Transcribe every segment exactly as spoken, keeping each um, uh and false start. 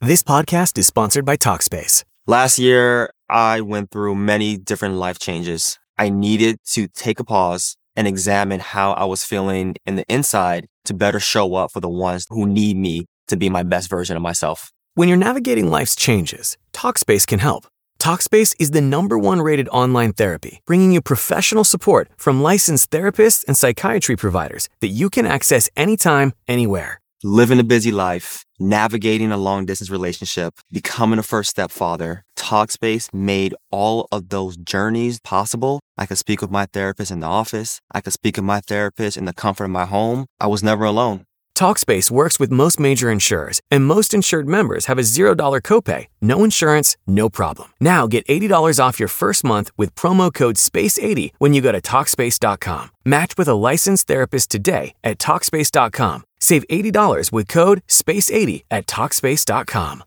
This podcast is sponsored by Talkspace. Last year, I went through many different life changes. I needed to take a pause and examine how I was feeling in the inside to better show up for the ones who need me to be my best version of myself. When you're navigating life's changes, Talkspace can help. Talkspace is the number one rated online therapy, bringing you professional support from licensed therapists and psychiatry providers that you can access anytime, anywhere. Living a busy life, navigating a long-distance relationship, becoming a first-step father, Talkspace made all of those journeys possible. I could speak with my therapist in the office. I could speak with my therapist in the comfort of my home. I was never alone. Talkspace works with most major insurers, and most insured members have a zero dollars copay. No insurance, no problem. Now get eighty dollars off your first month with promo code space eighty when you go to Talkspace dot com. Match with a licensed therapist today at Talkspace dot com. Save eighty dollars with code space eighty at Talkspace dot com.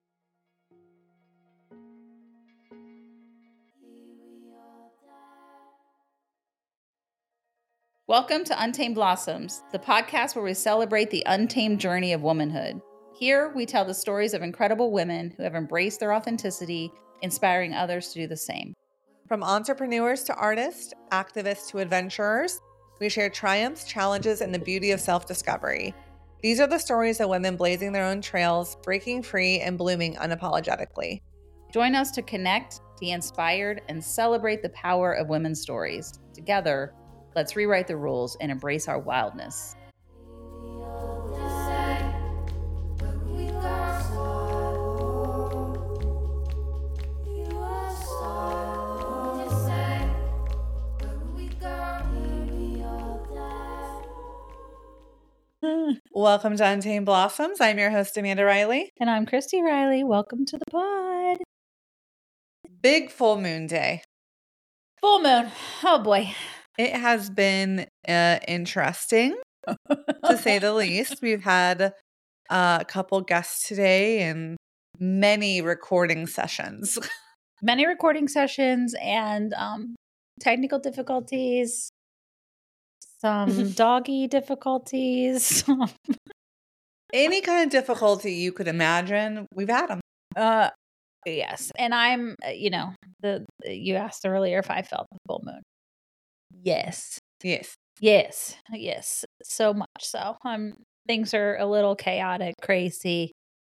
Welcome to Untamed Blossoms, the podcast where we celebrate the untamed journey of womanhood. Here, we tell the stories of incredible women who have embraced their authenticity, inspiring others to do the same. From entrepreneurs to artists, activists to adventurers, we share triumphs, challenges, and the beauty of self-discovery. These are the stories of women blazing their own trails, breaking free, and blooming unapologetically. Join us to connect, be inspired, and celebrate the power of women's stories. Together, let's rewrite the rules and embrace our wildness. Welcome to Untamed Blossoms. I'm your host, Amanda Riley. And I'm Christy Riley. Welcome to the pod. Big full moon day. Full moon. Oh boy. It has been uh, interesting, to say the least. We've had uh, a couple guests today and many recording sessions. Many recording sessions and um, technical difficulties, some doggy difficulties. Any kind of difficulty you could imagine, we've had them. Uh, yes. And I'm, uh, you know, the you asked earlier if I felt the full moon. Yes. Yes. Yes. Yes. So much so. Um, things are a little chaotic, crazy,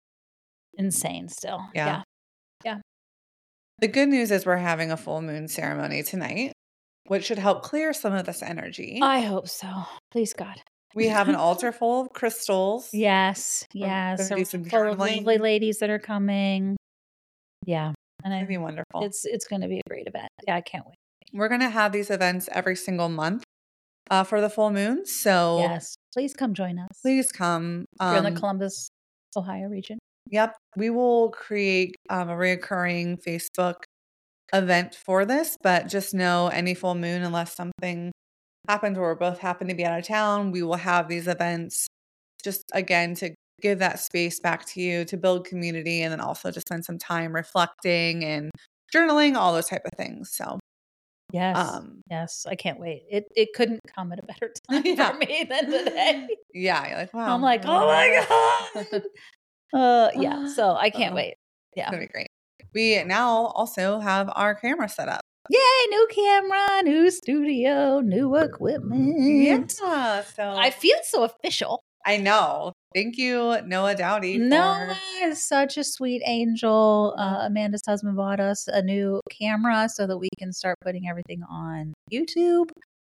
insane still. Yeah. Yeah. Yeah. The good news is we're having a full moon ceremony tonight, which should help clear some of this energy. I hope so. Please, God. We have an altar full of crystals. Yes. Yes. Gonna do some Full of journaling. lovely ladies that are coming. Yeah. And I, It'd be wonderful. it's it's going to be a great event. Yeah, I can't wait. We're going to have these events every single month uh, for the full moon. So Yes. Please come join us. please come. If you're in Um, the Columbus, Ohio region. Yep. We will create um, a reoccurring Facebook event for this, but just know any full moon, unless something happens where we both happen to be out of town, we will have these events just again to give that space back to you to build community and then also to spend some time reflecting and journaling, all those type of things. So Yes. um Yes. I can't wait. It it couldn't come at a better time Yeah. for me than today. yeah, you're like, wow. I'm like, oh my God. Uh, yeah. So I can't Uh, wait. Yeah. It's gonna be great. We now also have our camera set up. Yay. New camera, new studio, new equipment. Yeah. So I feel so official. I know. Thank you, Noah Dowdy. Noah For, is such a sweet angel. Uh, Amanda's husband bought us a new camera so that we can start putting everything on YouTube.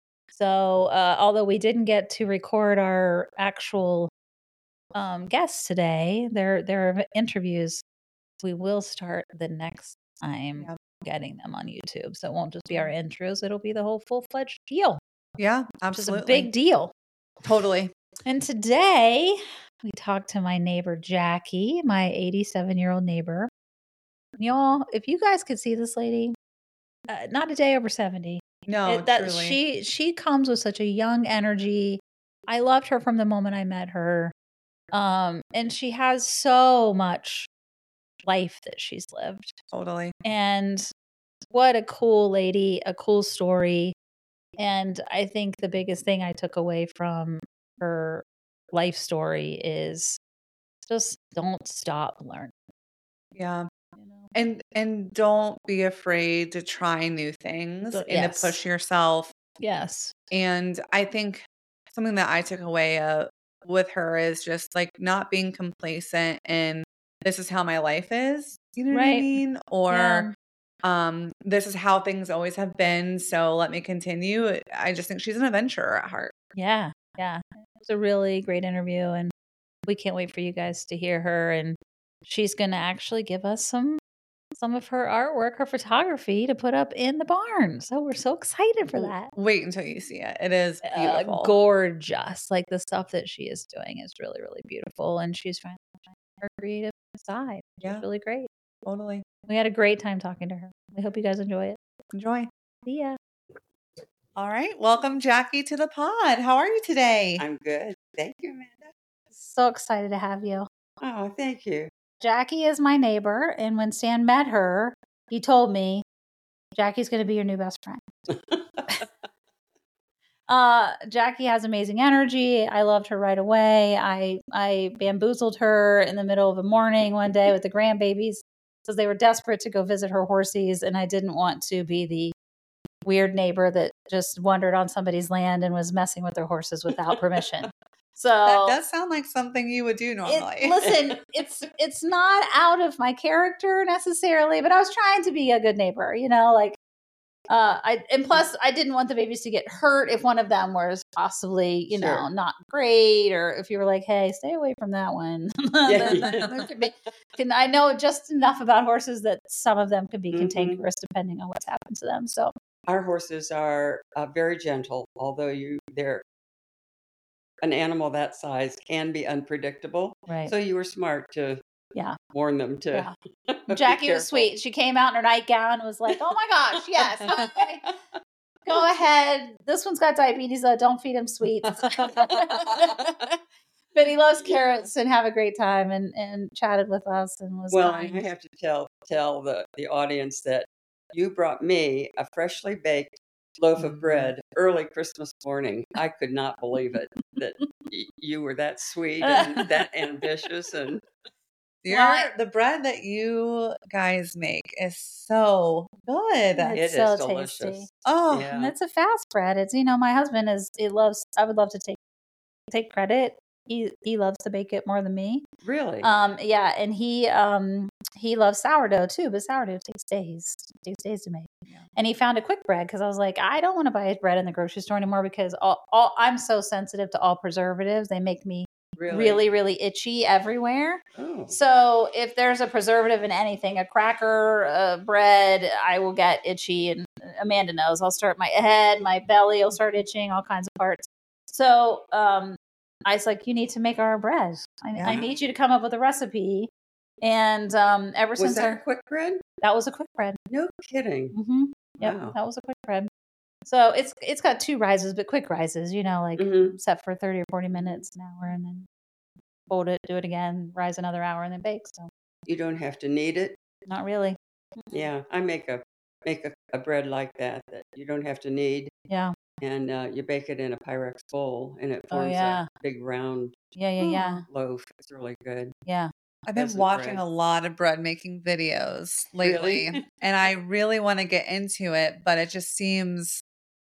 So, uh, although we didn't get to record our actual um, guests today, their their interviews, we will start the next time Yep. getting them on YouTube. So it won't just be our intros; it'll be the whole full fledged deal, yeah, which absolutely. is a big deal. Totally. And today we talked to my neighbor, Jackie, my eighty-seven year old neighbor. Y'all, if you guys could see this lady, uh, not a day over seventy. No, It- that truly. she she comes with such a young energy. I loved her from the moment I met her. Um, and she has so much life that she's lived. Totally. And what a cool lady, a cool story. And I think the biggest thing I took away from her life story is just don't stop learning. Yeah. You know? And and don't be afraid to try new things So- and yes. to push yourself. Yes. And I think something that I took away uh, with her is just like not being complacent and this is how my life is. You know what I Right. mean? Or Yeah. um, this is how things always have been. So let me continue. I just think she's an adventurer at heart. Yeah. Yeah. It was a really great interview, and we can't wait for you guys to hear her. And she's going to actually give us some some of her artwork, her photography to put up in the barn. So we're so excited for that. Wait until you see it. It is Uh, beautiful. gorgeous. Like the stuff that she is doing is really, really beautiful. And she's finally finding her creative side. Which Yeah. is really great. Totally. We had a great time talking to her. We hope you guys enjoy it. Enjoy. See ya. All right. Welcome, Jackie, to the pod. How are you today? I'm good. Thank you, Amanda. So excited to have you. Oh, thank you. Jackie is my neighbor. And when Stan met her, he told me, Jackie's going to be your new best friend. Uh, Jackie has amazing energy. I loved her right away. I I bamboozled her in the middle of the morning one day with the grandbabies because they were desperate to go visit her horses, and I didn't want to be the weird neighbor that just wandered on somebody's land and was messing with their horses without permission. So That does sound like something you would do it, normally. listen, it's it's not out of my character necessarily, but I was trying to be a good neighbor, you know, like. Uh, I and plus I didn't want the babies to get hurt if one of them was possibly, you know, Sure. not great, or if you were like, "Hey, stay away from that one." Yeah, Then- yeah. there could be- can- I know just enough about horses that some of them could be Mhm. cantankerous depending on what's happened to them. So Our horses are uh, very gentle, although you they're an animal that size can be unpredictable. right, So you were smart to yeah, warn them to. yeah. be Jackie was careful. sweet. She came out in her nightgown and was like, "Oh my gosh, yes, okay. Go ahead. This one's got diabetes, though. Don't feed him sweets." But he loves carrots and have a great time and, and chatted with us and was Well, kind. and I have to tell tell the, the audience that you brought me a freshly baked loaf Mm-hmm. of bread early Christmas morning. I could not believe it that y- you were that sweet and that ambitious and Your, Well, I- the bread that you guys make is so good. It's it is so delicious. tasty. Oh, Yeah. And it's a fast bread. It's, you know, my husband is, he loves, I would love to take, take credit. He, he loves to bake it more than me. Really? Um, yeah. And he, um, he loves sourdough too, but sourdough takes days, it takes days to make. And he found a quick bread because I was like, I don't want to buy bread in the grocery store anymore because all, all I'm so sensitive to all preservatives. They make me really? really, really itchy everywhere. Oh. So if there's a preservative in anything, a cracker, a bread, I will get itchy. And Amanda knows I'll start my head, my belly will start itching, all kinds of parts. So um, I was like, you need to make our bread. I, I Yeah. need you to come up with a recipe. And um, ever Was since that our, a quick bread? that was a quick bread. No kidding. Mm-hmm. Yep, Wow. that was a quick bread. So it's it's got two rises, but quick rises, you know, like Mhm. set for thirty or forty minutes, an hour, and then fold it, do it again, rise another hour, and then bake. So You don't have to knead it. not really. Yeah, I make a make a, a bread like that that you don't have to knead, Yeah. and uh, you bake it in a Pyrex bowl, and it Oh, forms yeah. a big round Yeah, yeah, yeah. loaf. It's really good. Yeah. I've been Peasant watching bread. a lot of bread making videos lately, Really? and I really want to get into it, but it just seems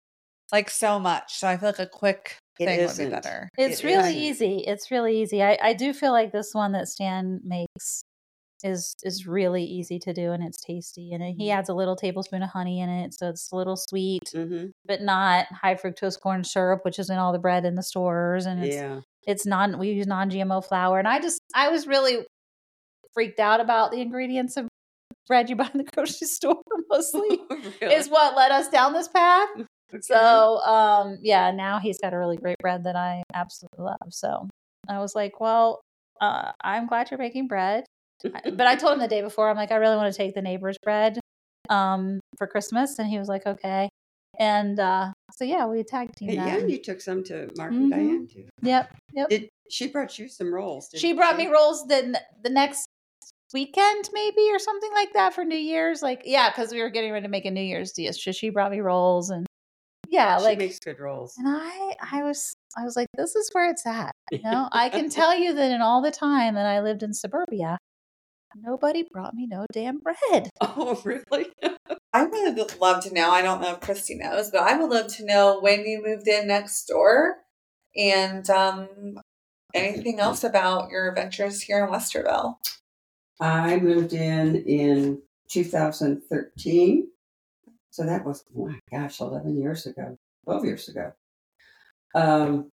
like so much. So I feel like a quick It thing would be isn't. better. It's It really isn't. easy. It's really easy. I, I do feel like this one that Stan makes is is really easy to do and it's tasty. And he adds a little tablespoon of honey in it, so it's a little sweet, Mm-hmm. but not high fructose corn syrup, which is in all the bread in the stores. And it's Yeah. it's non we use non G M O flour. And I just I was really freaked out about the ingredients of bread you buy in the grocery store mostly. Really? Is what led us down this path. Okay. So, um, yeah, now he's got a really great bread that I absolutely love. So I was like, well, uh, I'm glad you're making bread. I- But I told him the day before, I'm like, I really want to take the neighbor's bread um, for Christmas. And he was like, okay. And uh, so, yeah, we tag team Hey, that. yeah, And- you took some to Mark Mhm. and Diane too. Yep. Yep. Did she brought you some rolls? She didn't brought me rolls the, the next weekend, maybe, or something like that for New Year's. Like, yeah, because we were getting ready to make a New Year's dish. So she brought me rolls and yeah, She like makes good rolls. and I, I was, I was like, this is where it's at. You know, I can tell you that in all the time that I lived in suburbia, nobody brought me no damn bread. Oh, really? I would love to know. I don't know if Christy knows, but I would love to know when you moved in next door and um, anything else about your adventures here in Westerville. I moved in in two thousand thirteen. So that was, oh my gosh, eleven years ago, twelve years ago. Um,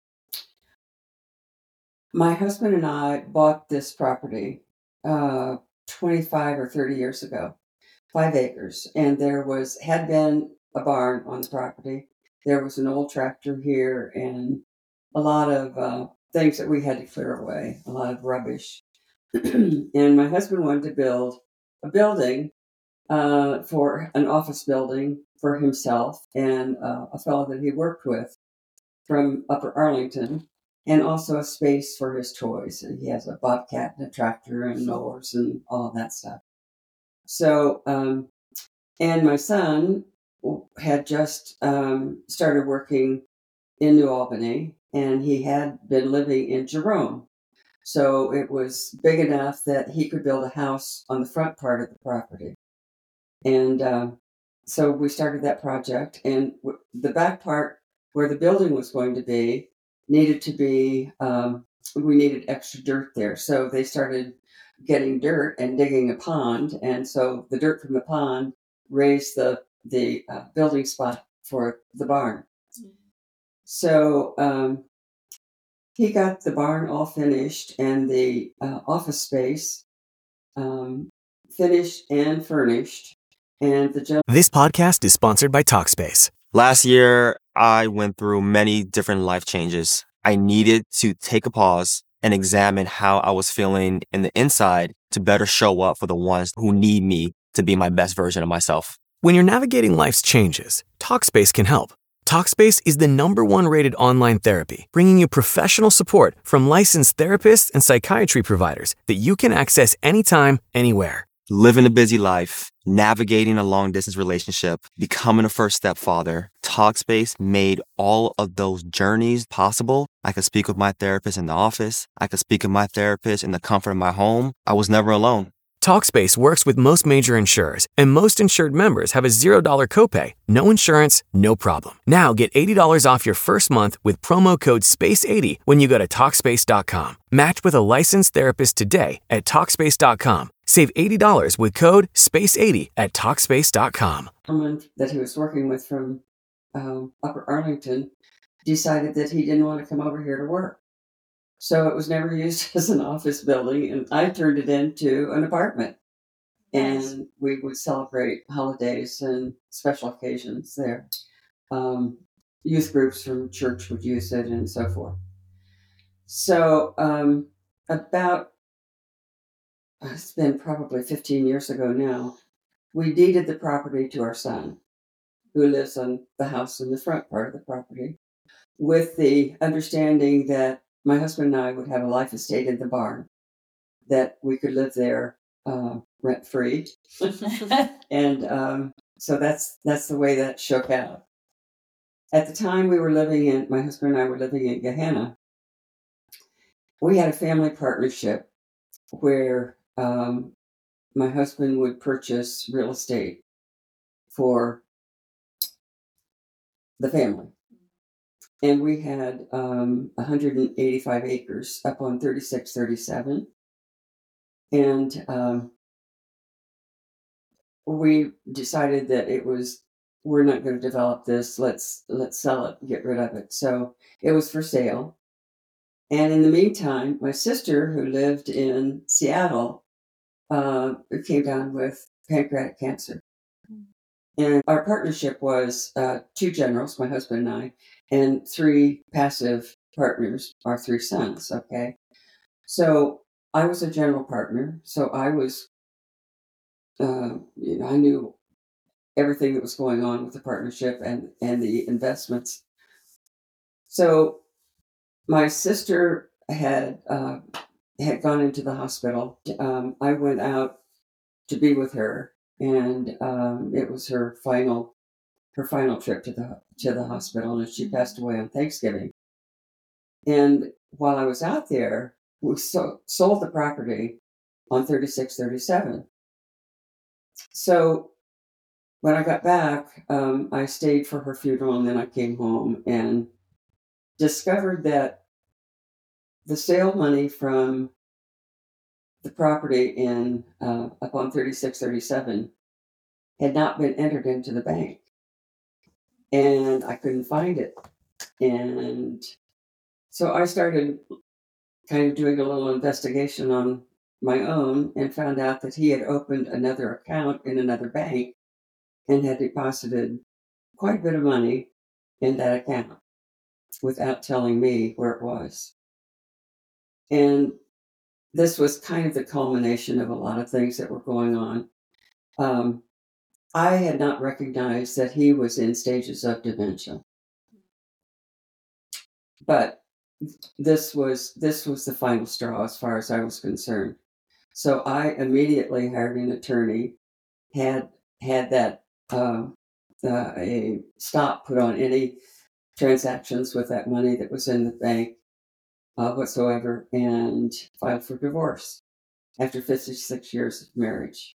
my husband and I bought this property uh, twenty-five or thirty years ago, five acres. And there was, had been a barn on the property. There was an old tractor here and a lot of uh, things that we had to clear away, a lot of rubbish. And my husband wanted to build a building uh, for an office building for himself and uh, a fellow that he worked with from Upper Arlington, and also a space for his toys. He has a bobcat and a tractor and mowers and all of that stuff. So, um, and my son had just um, started working in New Albany, and he had been living in Jerome. So it was big enough that he could build a house on the front part of the property. And um, so we started that project, and w- the back part where the building was going to be needed to be, um, we needed extra dirt there. So they started getting dirt and digging a pond. And so the dirt from the pond raised the, the uh, building spot for the barn. Mm-hmm. So um, he got the barn all finished and the uh, office space um, finished and furnished. And the gen- This podcast is sponsored by Talkspace. Last year, I went through many different life changes. I needed to take a pause and examine how I was feeling in the inside to better show up for the ones who need me to be my best version of myself. When you're navigating life's changes, Talkspace can help. Talkspace is the number one rated online therapy, bringing you professional support from licensed therapists and psychiatry providers that you can access anytime, anywhere. Living a busy life, navigating a long-distance relationship, becoming a first-step father, Talkspace made all of those journeys possible. I could speak with my therapist in the office. I could speak with my therapist in the comfort of my home. I was never alone. Talkspace works with most major insurers, and most insured members have a zero dollar copay. No insurance, no problem. Now get eighty dollars off your first month with promo code space eighty when you go to Talkspace dot com. Match with a licensed therapist today at Talkspace dot com. Save eighty dollars with code space eighty at Talkspace dot com. Someone that he was working with from um, Upper Arlington decided that he didn't want to come over here to work. So it was never used as an office building, and I turned it into an apartment. Nice. And we would celebrate holidays and special occasions there. Um, youth groups from church would use it and so forth. So um, about, it's been probably fifteen years ago now, we deeded the property to our son, who lives on the house in the front part of the property, with the understanding that my husband and I would have a life estate in the barn, that we could live there uh, rent-free. And um, so that's that's the way that shook out. At the time we were living in, my husband and I were living in Gahanna, we had a family partnership where um, my husband would purchase real estate for the family. And we had um, one hundred eighty-five acres up on thirty-six thirty-seven. And um, we decided that it was, we're not going to develop this. Let's let's sell it, get rid of it. So it was for sale. And in the meantime, my sister, who lived in Seattle, uh, came down with pancreatic cancer. And our partnership was uh, two generals, my husband and I, and three passive partners, our three sons, okay? So I was a general partner, so I was, uh, you know, I knew everything that was going on with the partnership and, and the investments. So my sister had uh, had gone into the hospital. Um, I went out to be with her, and um, it was her final her final trip to the to the hospital, and she passed away on Thanksgiving. And while I was out there, we so, sold the property on thirty-six thirty-seven. So when I got back, um, I stayed for her funeral, and then I came home and discovered that the sale money from the property in uh, up on thirty-six thirty-seven had not been entered into the bank, and I couldn't find it. And so I started kind of doing a little investigation on my own and found out that he had opened another account in another bank and had deposited quite a bit of money in that account without telling me where it was. And this was kind of the culmination of a lot of things that were going on. Um, I had not recognized that he was in stages of dementia. But this was this was the final straw as far as I was concerned. So I immediately hired an attorney, had had that uh, uh, a stop put on any transactions with that money that was in the bank uh, whatsoever, and filed for divorce after fifty-six years of marriage.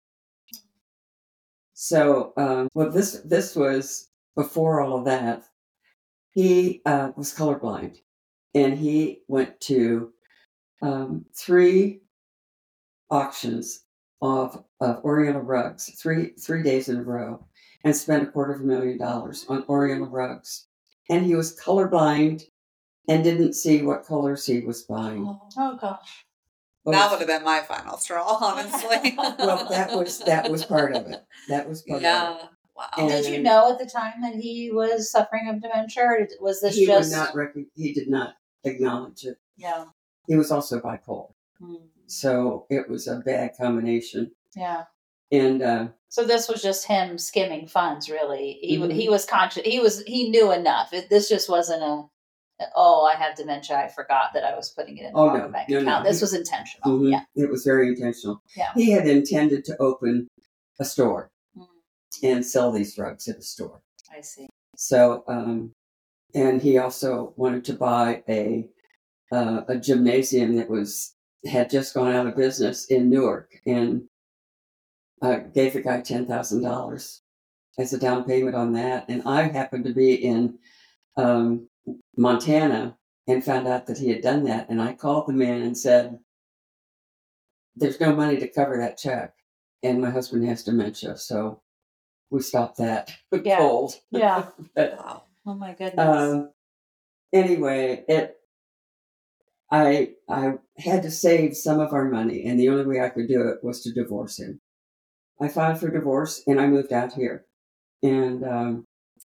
So, um, well, this this was before all of that. He uh, was colorblind, and he went to um, three auctions of, of Oriental rugs, three three days in a row, and spent a quarter of a million dollars on Oriental rugs. And he was colorblind and didn't see what colors he was buying. Oh gosh. Well, That would have been my final straw, honestly. well, that was that was part of it. That was part yeah. of it. Wow. And Did you know at the time that he was suffering of dementia, or did- was this he just? would not rec- he did not acknowledge it. Yeah. He was also bipolar, Mm. so it was a bad combination. Yeah. And uh, So this was just him skimming funds, really. He Mhm. he was conscious. He was he knew enough. It, this just wasn't a. Oh, I have dementia. I forgot that I was putting it in the Oh, wrong no, bank no, no. account. This was intentional. mhm, Yeah. it was very intentional. Yeah. He had intended to open a store Mm. and sell these drugs at a store. I see. So, um, and he also wanted to buy a uh, a gymnasium that was had just gone out of business in Newark, and uh, gave the guy ten thousand dollars as a down payment on that. And I happened to be in um, Montana and found out that he had done that. And I called the man and said, "There's no money to cover that check, and my husband has dementia, so we stopped that Yeah. cold." Yeah. But Wow. Oh my goodness. um, anyway, it. I I had to save some of our money, and the only way I could do it was to divorce him. I filed for divorce, and I moved out here. And um,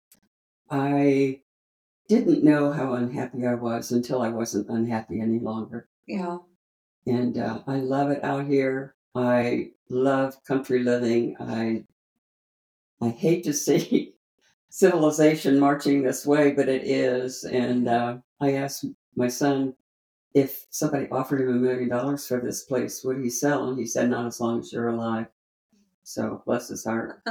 I didn't know how unhappy I was until I wasn't unhappy any longer. Yeah. And uh, I love it out here. I love country living. I I hate to see civilization marching this way, but it is. And uh, I asked my son if somebody offered him a million dollars for this place, would he sell? And he said, "Not as long as you're alive." So bless his heart.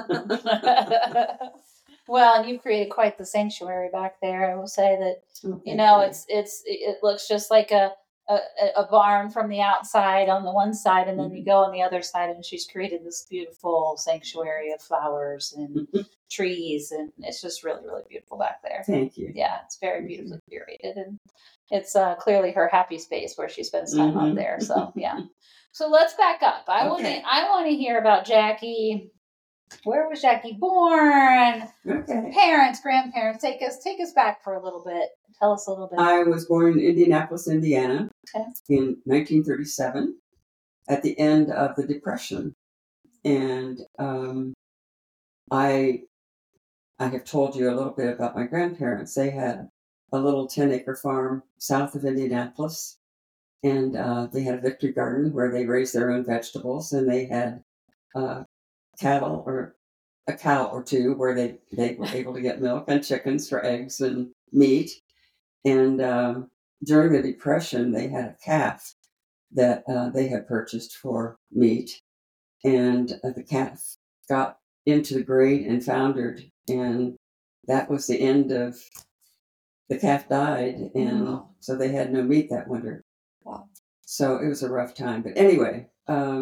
Well, and you've created quite the sanctuary back there. I will say that Oh, you thank know it's it's it looks just like a a, a barn from the outside on the one side, and then you go on the other side, and she's created this beautiful sanctuary of flowers and trees, and it's just really really beautiful back there. Thank you. Yeah, it's very beautifully curated, and it's uh, clearly her happy space where she spends time up Mhm. there. So yeah. So let's back up. I want Okay. to I want to hear about Jackie. Where was Jackie born? Okay. Parents, grandparents, take us take us back for a little bit. Tell us a little bit. I was born in Indianapolis, Indiana, Okay. in nineteen thirty-seven, at the end of the Depression, and um, I I have told you a little bit about my grandparents. They had a little ten-acre farm south of Indianapolis, and uh, they had a victory garden where they raised their own vegetables, and they had uh, cattle or a cow or two where they, they were able to get milk, and chickens for eggs and meat. And um, during the Depression, they had a calf that uh, they had purchased for meat, and uh, the calf got into the grate and foundered, and that was the end of the calf died, and Wow. so they had no meat that winter. Wow. So it was a rough time. But anyway, um,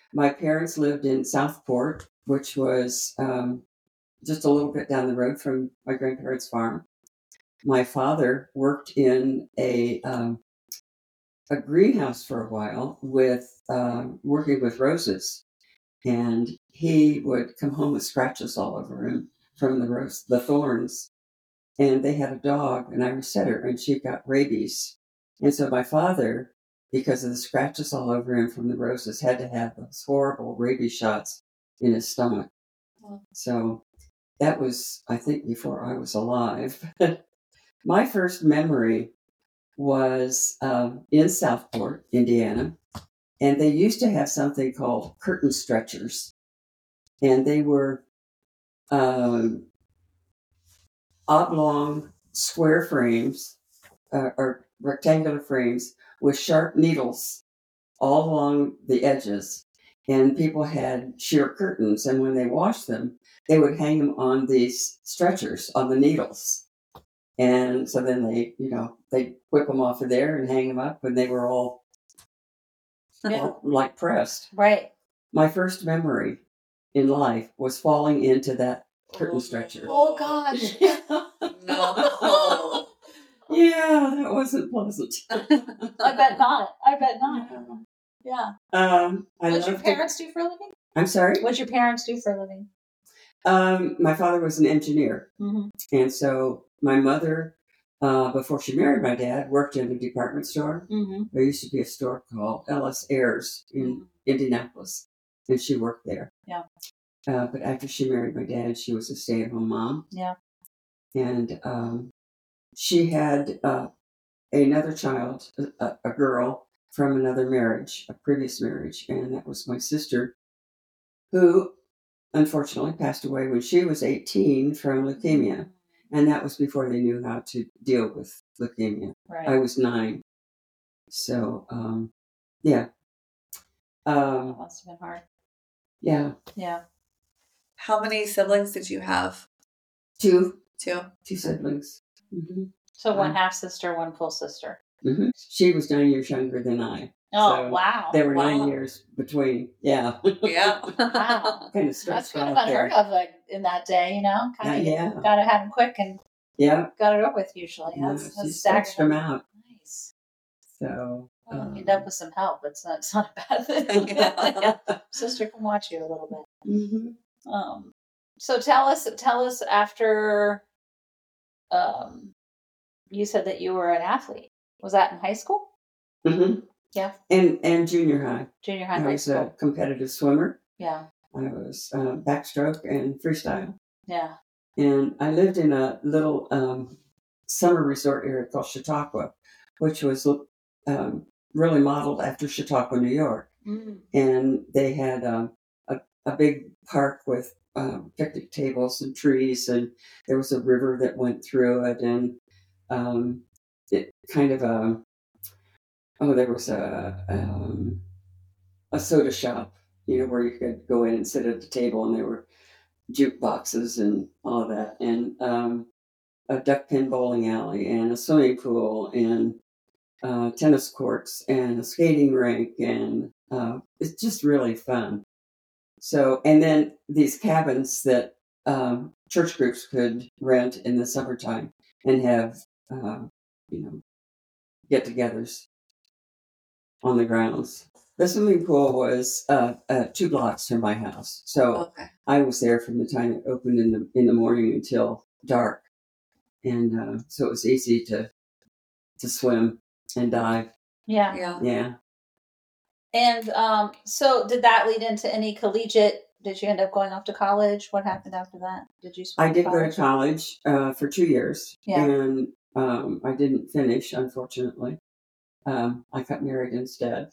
My parents lived in Southport, which was um, just a little bit down the road from my grandparents' farm. My father worked in a um, a greenhouse for a while with um, working with roses, and he would come home with scratches all over him from the rose, the thorns. And they had a dog, an Irish setter, and she got rabies. And so my father, because of the scratches all over him from the roses, had to have those horrible rabies shots in his stomach. So that was, I think, before I was alive. My first memory was um, in Southport, Indiana, and they used to have something called curtain stretchers. And they were um, oblong square frames uh, or rectangular frames with sharp needles all along the edges. And people had sheer curtains, and when they washed them, they would hang them on these stretchers on the needles. And so then they, you know, they whip them off of there and hang them up, and they were all, Yeah. all like pressed. Right. My first memory in life was falling into that curtain stretcher. Oh, gosh. No. Yeah, that wasn't pleasant. I bet not. I bet not. Yeah. Um, I What'd your loved it. parents do for a living? I'm sorry? What'd your parents do for a living? Um, my father was an engineer. Mm-hmm. And so my mother, uh, before she married my dad, worked in a department store. Mm-hmm. There used to be a store called Ellis Ayres in Mm-hmm. Indianapolis, and she worked there. Yeah. Uh, but after she married my dad, she was a stay-at-home mom. Yeah. And um, she had uh, another child, a, a girl, from another marriage, a previous marriage, and that was my sister, who unfortunately passed away when she was eighteen from leukemia. And that was before they knew how to deal with leukemia. Right. I was nine. So, um, yeah. Um, That must have been hard. yeah. Yeah. How many siblings did you have? Two, Two. two siblings. Mm-hmm. So one Um, half sister, one full sister. Mm-hmm. She was nine years younger than I. Oh, So wow. There were Wow. nine years between. Yeah. Yeah. Wow. kind of That's stretched kind of out unheard there. of like, in that day, you know? Uh, Kind of yeah. got to have them quick and Yeah. got it over with usually. Yeah, That's, she that's stretched them staggering. out. Nice. So. Well, um, you end up with some help. It's not, it's not a bad thing. Yeah. Sister can watch you a little bit. Mm-hmm. Um, so tell us, tell us after, um, you said that you were an athlete. Was that in high school? Mm-hmm. Yeah. And and junior high. Junior high, I high was school. a competitive swimmer. Yeah. I was uh, backstroke and freestyle. Yeah. And I lived in a little um, summer resort area called Chautauqua, which was um, really modeled after Chautauqua, New York. Mm. And they had um, a, a big park with um, picnic tables and trees, and there was a river that went through it, and um, it kind of a oh, there was a um, a soda shop, you know, where you could go in and sit at the table, and there were jukeboxes and all of that, and um, a duck pin bowling alley, and a swimming pool, and uh, tennis courts, and a skating rink, and uh, it's just really fun. So, and then these cabins that um, church groups could rent in the summertime and have, uh, you know, get-togethers on the grounds. The swimming pool was uh, uh, two blocks from my house, so Okay. I was there from the time it opened in the in the morning until dark, and uh, so it was easy to to swim and dive. Yeah. Yeah. Yeah. And um, so did that lead into any collegiate? Did you end up going off to college? What happened after that? Did you? I did go to college uh, for two years, Yeah. and um, I didn't finish, unfortunately. Um, I got married instead.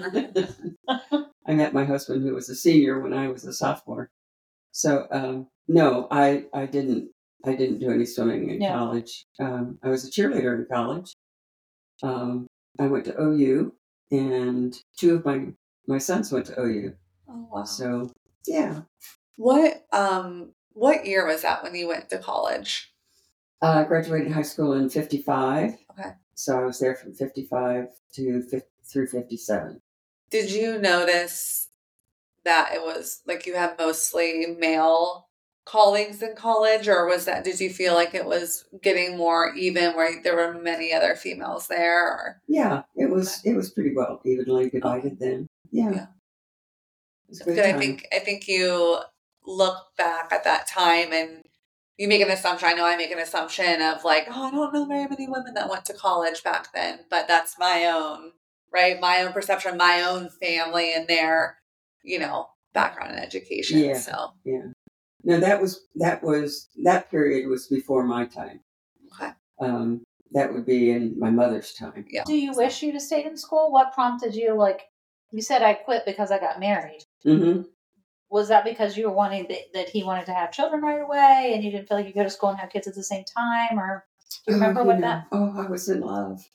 I met my husband, who was a senior when I was a sophomore. So um, no, I I didn't I didn't do any swimming in Yeah. college. Um, I was a cheerleader in college. Um, I went to O U, and two of my my sons went to O U. Oh wow. So yeah, What um what year was that when you went to college? uh, I graduated high school in fifty-five. Okay. So I was there from fifty-five to fifty, through fifty-seven. Did you notice that it was like you had mostly male colleagues in college, or was that, did you feel like it was getting more even where there were many other females there? Or? Yeah, it was, it was pretty well evenly divided then. Yeah. Yeah. It was a Good. good I time. think, I think you look back at that time and you make an assumption. I know I make an assumption of like, oh, I don't know very many women that went to college back then, but that's my own, right? My own perception, my own family and their, you know, background in education. Yeah. So, yeah. No, that was, that was, that period was before my time. okay. Um, that would be in my mother's time. Yeah. Do you wish you'd have stayed in school? What prompted you? Like, you said I quit because I got married. Mm-hmm. Was that because you were wanting that, that he wanted to have children right away and you didn't feel like you could go to school and have kids at the same time? Or do you remember oh, you what know, that? Oh, I was in love.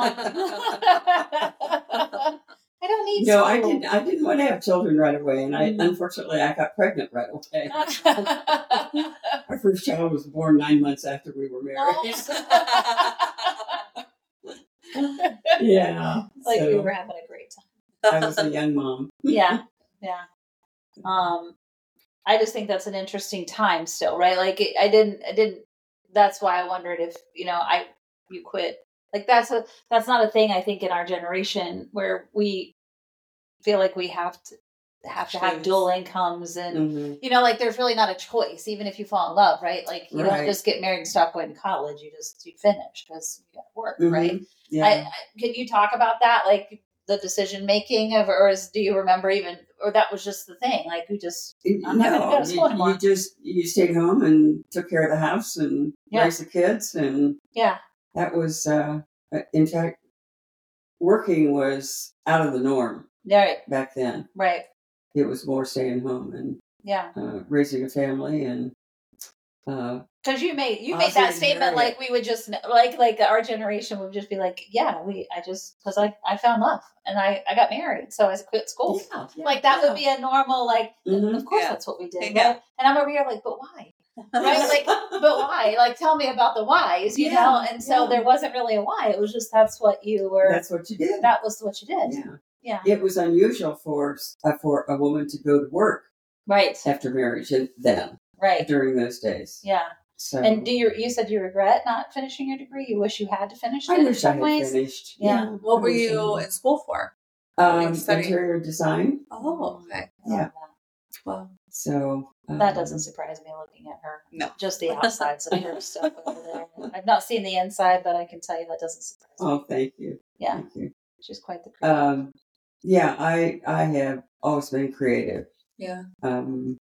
Oh. I don't need No, school. I didn't. I didn't want to have children right away, and I Mm. unfortunately I got pregnant right away. Our first child was born nine months after we were married. Yeah, Like so we were having a great time. I was a young mom. Yeah, yeah. Um, I just think that's an interesting time still, right? Like it, I didn't, I didn't. That's why I wondered if you know, I you quit. Like that's a that's not a thing I think in our generation where we feel like we have to have to have dual incomes and Mm-hmm. you know, like there's really not a choice even if you fall in love, right? Like you Right. don't just get married and stop going to college. You just you finish because you got to work, Mhm. right? Yeah. I, I, can you talk about that, like the decision making of, or is, do you remember even, or that was just the thing, like you just I'm not gonna no, go to school you, anymore. you just you stayed home and took care of the house and Yeah. raised the kids, and yeah, that was, uh, in fact, working was out of the norm right, back then. right, It was more staying home and yeah. uh, raising a family, and uh, Because you made you Ozzy made that and statement Harriet. like we would just kn- like like our generation would just be like, yeah, we I just because I I found love and I I got married, so I quit school. yeah, yeah, Like that yeah. would be a normal like. Mhm. Of course, Yeah. that's what we did. Yeah. Right? And I'm over here like, but why? Right? Like, but why? Like, tell me about the whys, you Yeah, know? And so yeah. there wasn't really a why. It was just that's what you were. That's what you did. that was what you did. Yeah, Yeah. it was unusual for uh, for a woman to go to work Right. after marriage, and then Right. during those days. Yeah. So And do you you said you regret not finishing your degree? You wish you had to finish it I in wish I some had ways? finished. Yeah. What I were wish I you had. in school for? were you Um, studying? interior design. Oh, okay. Yeah. Well, So um, That doesn't surprise me looking at her. no. Just the outsides of her stuff over there. I've not seen the inside, but I can tell you that doesn't surprise me. Oh, thank you. Yeah. Thank you. She's quite the creative. Um, yeah, I I have always been creative. Yeah. Um,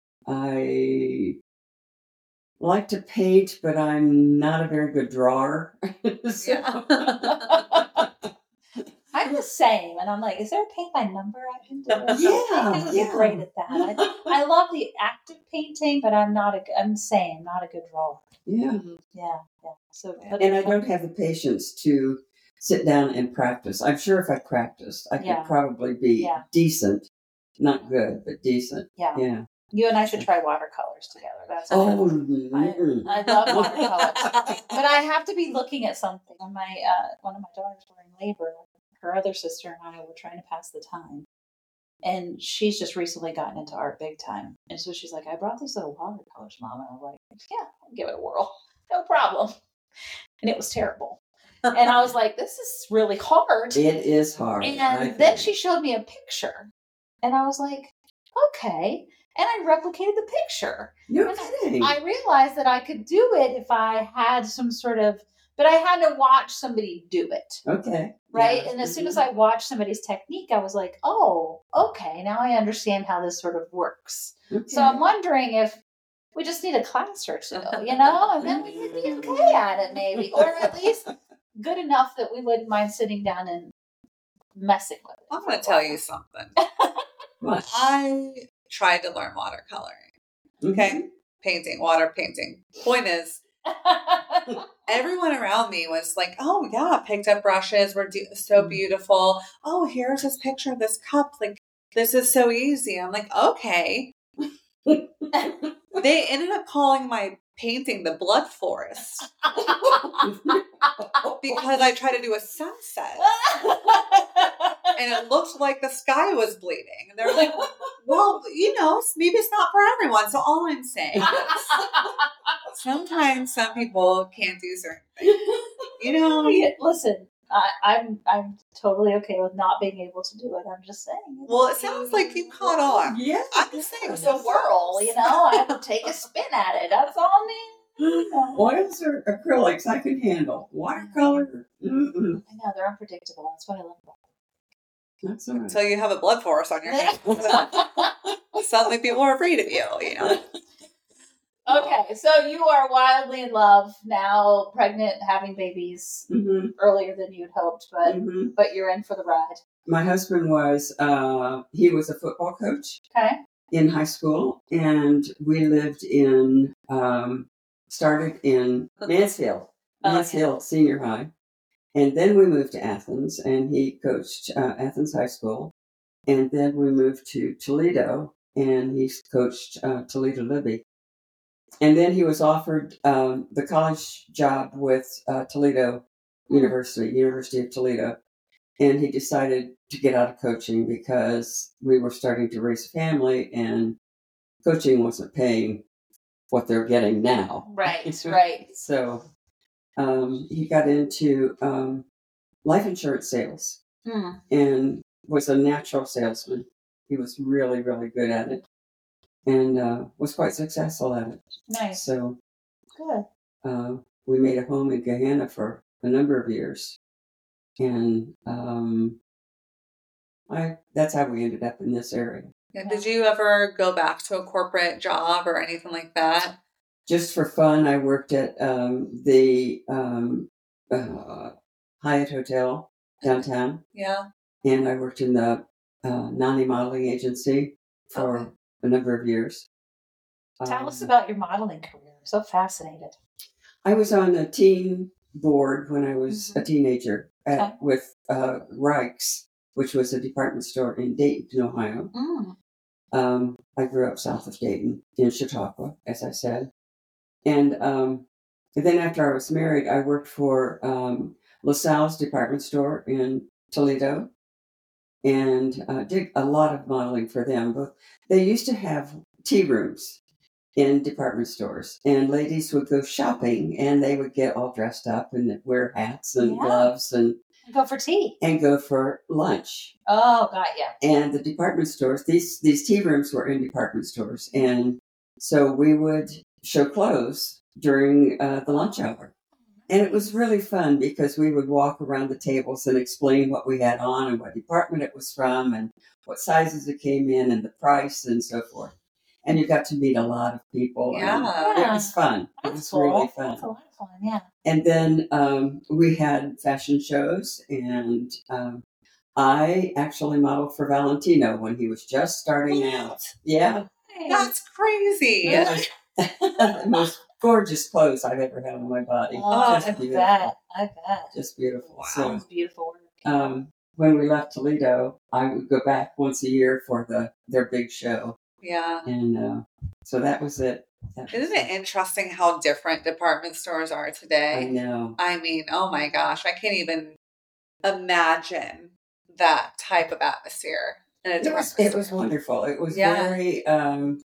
I like to paint, but I'm not a very good drawer. So- Yeah. I'm the same, and I'm like, is there a paint by number I can do? Yeah, I'm yeah. great at that. I, I love the active painting, but I'm not a. I'm saying not a good drawer. yeah. Yeah, yeah. So, And I don't have the patience to sit down and practice. I'm sure if I practiced, I could Yeah. probably be Yeah. decent. Not good, but decent. Yeah. Yeah. You and I should try watercolors together. That's Oh, I, mm. I love watercolors, but I have to be looking at something. When my uh, one of my daughters were in labor, her other sister and I were trying to pass the time, and she's just recently gotten into art big time. And so she's like, "I brought these little watercolors, Mom." And I'm like, "Yeah, I'll give it a whirl, no problem." And it was terrible. And I was like, "This is really hard." It is hard. And I then think. she showed me a picture, and I was like, "Okay." And I replicated the picture. No And kidding. I realized that I could do it if I had some sort of, but I had to watch somebody do it, okay. right? Yeah. And as soon Mhm. as I watched somebody's technique, I was like, oh, okay, now I understand how this sort of works. Okay. So I'm wondering if we just need a class or two, you know, and then we would be okay at it maybe, or at least good enough that we wouldn't mind sitting down and messing with it. I'm going to tell you something. What? I tried to learn watercoloring. Okay. Mhm. Painting, water painting. Point is, everyone around me was like, oh, yeah, picked up brushes. Were do- so Mm. beautiful. Oh, here's this picture of this cup. Like, this is so easy. I'm like, okay. They ended up calling my painting the Blood Forest. because I tried to do a sunset and it looked like the sky was bleeding. And they're like, well, you know, maybe it's not for everyone. So all I'm saying is sometimes some people can't do certain things. You know, Yeah, listen, I, I'm I'm totally okay with not being able to do it. I'm just saying. well, it sounds like you caught on. Yeah. I'm just saying, It's a whirl, you know. I have to take a spin at it. That's all I mean. You know. Oils or acrylics I can handle. Watercolor, mm-mm. I know they're unpredictable. That's what I love about That's all right. until you have a blood force on your hands. Suddenly people are afraid of you, you know. Okay, so you are wildly in love now, pregnant, having babies Mm-hmm. earlier than you'd hoped, but Mm-hmm. but you're in for the ride. My husband was, uh, he was a football coach Okay. in high school, and we lived in, um, started in Mansfield, Oh, Mansfield Senior High. And then we moved to Athens, and he coached uh, Athens High School. And then we moved to Toledo, and he coached uh, Toledo Libby. And then he was offered um, the college job with uh, Toledo University, University of Toledo. And he decided to get out of coaching because we were starting to raise a family and coaching wasn't paying what they're getting now. Right, right. So um, he got into um, life insurance sales Hmm. and was a natural salesman. He was really, really good at it and uh, was quite successful at it. Nice. So Good. uh, we made a home in Gahanna for a number of years. And um, I that's how we ended up in this area. Yeah, did you ever go back to a corporate job or anything like that? Just for fun, I worked at um, the um, uh, Hyatt Hotel downtown, Yeah. and I worked in the uh, Nani modeling agency for Okay. a number of years. Tell Um, us about your modeling career. I'm so fascinated. I was on the teen board when I was a teenager at, Okay. with uh, Reich's, which was a department store in Dayton, Ohio. Mm. Um, I grew up south of Dayton in Chautauqua, as I said. And, um, and then after I was married, I worked for um, LaSalle's department store in Toledo and uh, did a lot of modeling for them. But they used to have tea rooms in department stores, and ladies would go shopping and they would get all dressed up and wear hats and Yeah. gloves and, Go for tea. and go for lunch. Oh, got ya. And the department stores, these these tea rooms were in department stores, and so we would show clothes during uh, the lunch hour, and it was really fun because we would walk around the tables and explain what we had on and what department it was from and what sizes it came in and the price and so forth. And you got to meet a lot of people. and Yeah. it was fun. It That's was cool. really fun. That's a lot of fun, yeah. And then um, we had fashion shows, and um, I actually modeled for Valentino when he was just starting out. Yeah. That's crazy. Yeah. The most gorgeous clothes I've ever had on my body. Oh, just I beautiful. bet. I bet. Just beautiful. Wow. So, Sounds beautiful work. um, when we left Toledo, I would go back once a year for the their big show. Yeah. And uh, so that was it. That was Isn't it interesting how different department stores are I today? know. I mean, oh my gosh, I can't even imagine that type of atmosphere in a It department was, store. it was wonderful. It was Yeah. very um,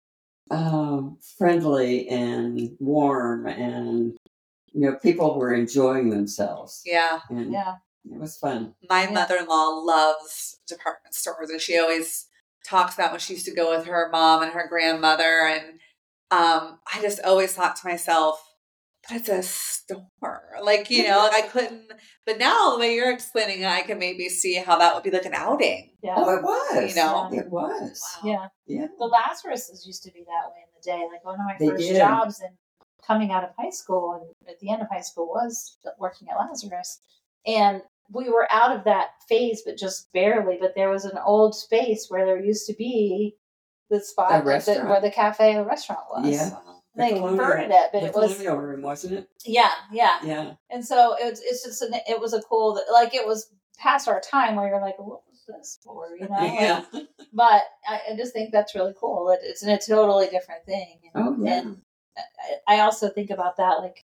um, friendly and warm, and you know, people were enjoying themselves. Yeah. And Yeah. it was fun. My Yeah. mother-in-law loves department stores, and she always talks about when she used to go with her mom and her grandmother. And um, I just always thought to myself, but it's a store. Like, you know, like I couldn't. But now the way you're explaining it, I can maybe see how that would be like an outing. Yeah. Oh, it was. You know? It was. Wow. Yeah. Yeah. The Lazarus's used to be that way in the day. Like one of my They first did. jobs and coming out of high school and at the end of high school was working at Lazarus. And we were out of that phase, but just barely. But there was an old space where there used to be the spot A that, that, restaurant. where the cafe or restaurant was. Yeah. The They colonial- converted it, but the it was colonial room, wasn't it? yeah, yeah. Yeah. And so it's it's just an, it was a cool like it was past our time where you're like, what was this for? You know. Yeah. But I, I just think that's really cool. It, it's a totally different thing. And, Oh, yeah. and I, I also think about that, like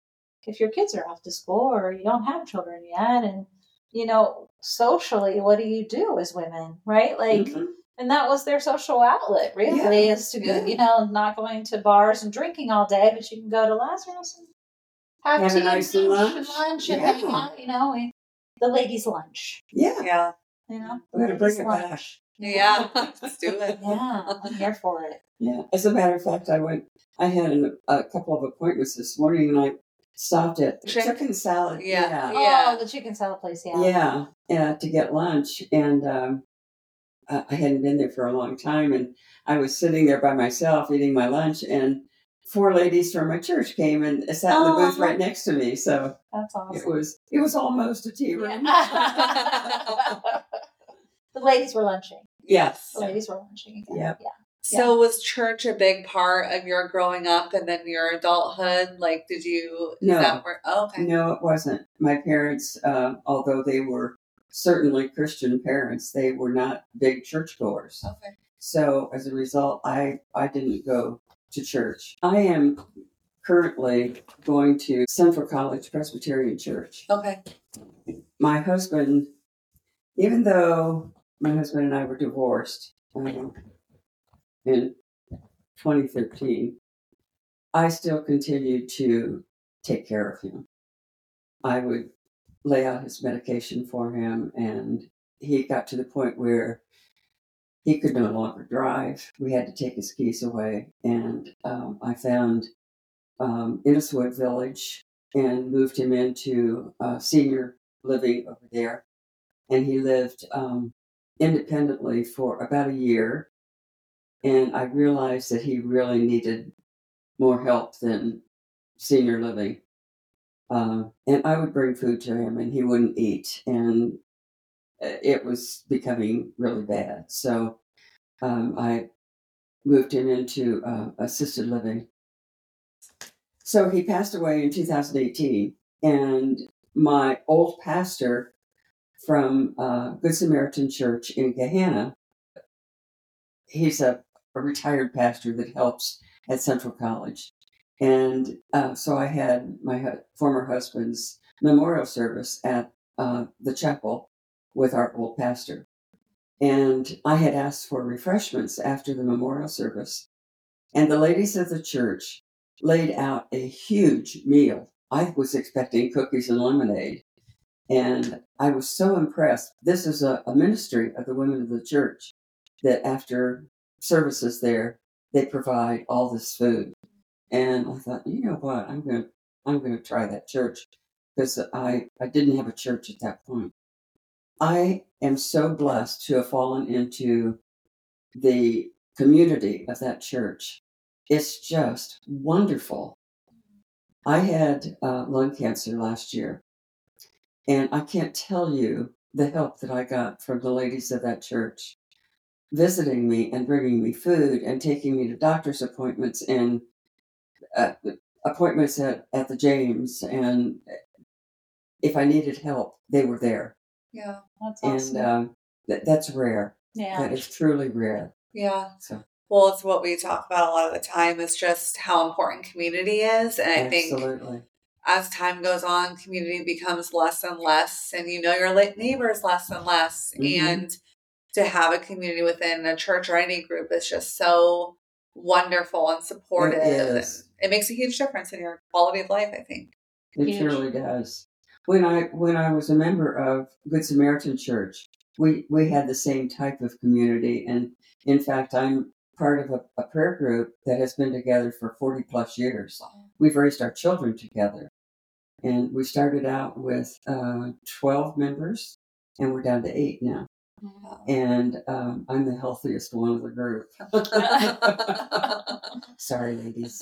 if your kids are off to school or you don't have children yet, and, you know, socially, what do you do as women, right? Like, Mhm. and that was their social outlet, really, Yeah. is to go, Yeah. you know, not going to bars and drinking all day, but you can go to Lazarus and have, Have a tea nice and lunch. lunch, lunch and Yeah. hang out, you know, we, the ladies' lunch, Yeah. Yeah. you know, the I'm going to bring ladies' it back. lunch. Yeah. Let's do it. Yeah, I'm here for it. Yeah. As a matter of fact, I went, I had an, a couple of appointments this morning and I stopped at Chick- chicken salad. Yeah. Yeah. Oh, the chicken salad place, yeah. Yeah. Yeah, to get lunch. And um, I I hadn't been there for a long time. And I was sitting there by myself eating my lunch. And four ladies from my church came and sat in the booth Oh. right next to me. So That's awesome. it was it was almost a tea room. Yeah. The ladies were lunching. Yes. The ladies were lunching again. Yep. Yeah. So was church a big part of your growing up and then your adulthood? Like, did you? is No. That where, oh, okay. No, it wasn't. My parents, uh, although they were certainly Christian parents, they were not big churchgoers. Okay. So as a result, I, I didn't go to church. I am currently going to Central College Presbyterian Church. Okay. My husband, even though my husband and I were divorced um, in twenty thirteen, I still continued to take care of him. I would lay out his medication for him, and he got to the point where he could no longer drive. We had to take his keys away, and um, I found um, Inniswood Village and moved him into uh, senior living over there. And he lived um, independently for about a year. And I realized that he really needed more help than senior living. Um, and I would bring food to him and he wouldn't eat. And it was becoming really bad. So um, I moved him into uh, assisted living. So he passed away in two thousand eighteen. And my old pastor from uh, Good Samaritan Church in Gahanna, he's a, a retired pastor that helps at Central College. And uh, so I had my hu- former husband's memorial service at uh, the chapel with our old pastor. And I had asked for refreshments after the memorial service. And the ladies of the church laid out a huge meal. I was expecting cookies and lemonade. And I was so impressed. This is a, a ministry of the women of the church that after services there, they provide all this food. And I thought, you know what, I'm going to I'm going to try that church because I, I didn't have a church at that point. I am so blessed to have fallen into the community of that church. It's just wonderful. I had uh, lung cancer last year, and I can't tell you the help that I got from the ladies of that church, visiting me and bringing me food and taking me to doctor's appointments and uh, appointments at, at the James. And if I needed help, they were there. Yeah. That's awesome. And um, th- that's rare. yeah. That is truly rare. Yeah. So Well, it's what we talk about a lot of the time is just how important community is. And I think absolutely. as time goes on, community becomes less and less, and you know your like neighbors less and less. Mhm. And to have a community within a church or any group is just so wonderful and supportive. It And is. it makes a huge difference in your quality of life, I think. It Huge. surely does. When I when I was a member of Good Samaritan Church, we, we had the same type of community. And in fact, I'm part of a, a prayer group that has been together for forty plus years. We've raised our children together. And we started out with uh, twelve members, and we're down to eight now. And um, I'm the healthiest one of the group. Sorry, ladies.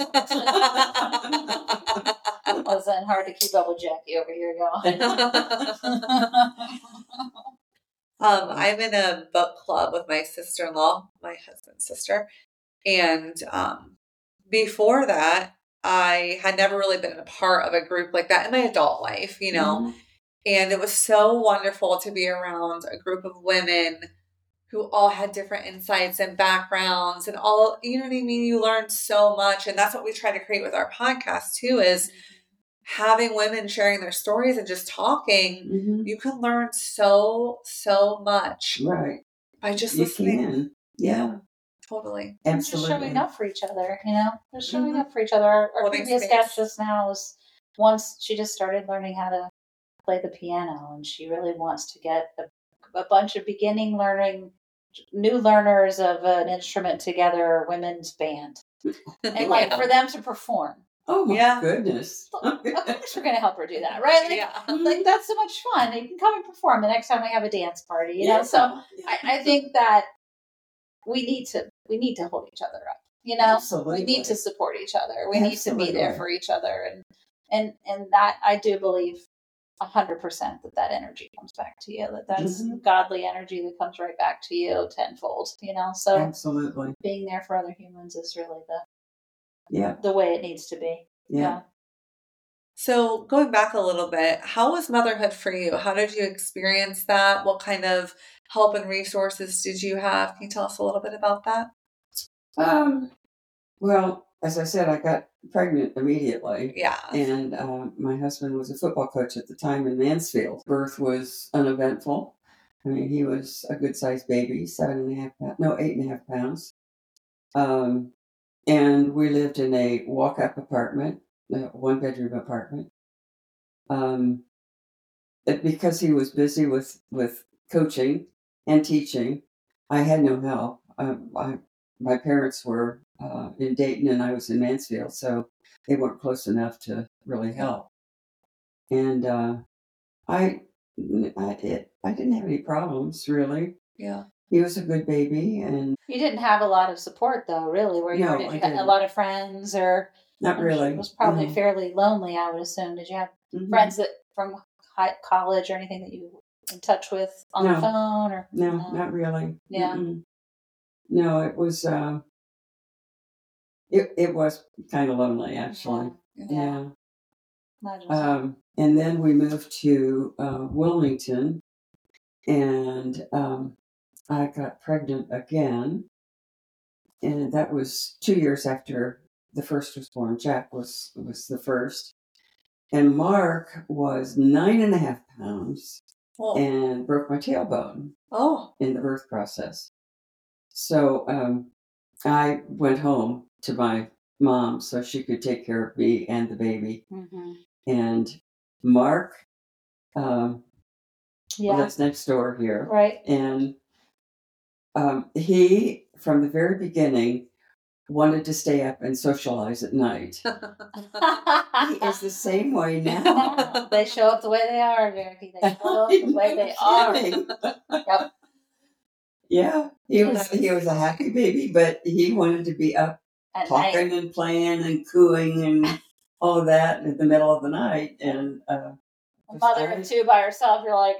Wasn't hard to keep up with Jackie over here, y'all. Um, I'm in a book club with my sister-in-law, my husband's sister. And um, before that, I had never really been a part of a group like that in my adult life, you know. Mhm. And it was so wonderful to be around a group of women who all had different insights and backgrounds and all, you know what I mean? You learned so much. And that's what we try to create with our podcast too, is having women sharing their stories and just talking, Mm-hmm. you can learn so, so much Right. by just You listening. can. Yeah. Totally. And just Absolutely. showing up for each other, you know, just showing Mhm. up for each other. Our, our Holding previous space. guest just now was once she just started learning how to play the piano, and she really wants to get a, a bunch of beginning learning, new learners of an instrument together, women's band, and like Yeah. for them to perform. Oh my Yeah. goodness. Of course, we're going to help her do that, right? Like, Yeah. like that's so much fun. You can come and perform the next time we have a dance party, you know. Yeah. So I, I think that we need to we need to hold each other up. You know, Absolutely. we need to support each other. We need to be there Absolutely. for each other, and and and that I do believe a hundred percent that that energy comes back to you. That that's Mhm. godly energy that comes right back to you tenfold. You know, so Absolutely. being there for other humans is really the Yeah. the way it needs to be. Yeah. So going back a little bit, how was motherhood for you? How did you experience that? What kind of help and resources did you have? Can you tell us a little bit about that? Um. Well, as I said, I got pregnant immediately. Yeah. And um, my husband was a football coach at the time in Mansfield. Birth was uneventful. I mean, he was a good-sized baby, seven and a half pounds, no, eight and a half pounds. Um, and we lived in a walk-up apartment, a one-bedroom apartment. Um, it- because he was busy with, with coaching and teaching, I had no help. Um, I, my parents were uh, in Dayton and I was in Mansfield, so they weren't close enough to really help. And uh, I, I, it, I didn't have any problems, really. Yeah. He was a good baby, and You didn't have a lot of support, though, really, where you No, did I you have a didn't. lot of friends, or not really. It was probably no. fairly lonely, I would assume. Did you have Mhm. friends that from high, college or anything that you were in touch with on No. the phone, or No, not really. Yeah. Mm-mm. No, it was. Uh, it it was kind of lonely, actually. Yeah. Yeah. Imagine so. Um, and then we moved to uh, Wilmington, and um, I got pregnant again, and that was two years after the first was born. Jack was was the first, and Mark was nine and a half pounds Oh. and broke my tailbone Oh. in the birth process. So um, I went home to my mom so she could take care of me and the baby. Mm-hmm. And Mark um, Yeah. lives next door here. Right. And um, he, from the very beginning, wanted to stay up and socialize at night. He is the same way now. They show up the way they are, Jackie. They show up the way they are. Yep. Yeah, he was he was a happy baby, but he wanted to be up At talking night. and playing and cooing and all of that in the middle of the night. And uh, A mother of two by herself, you're like,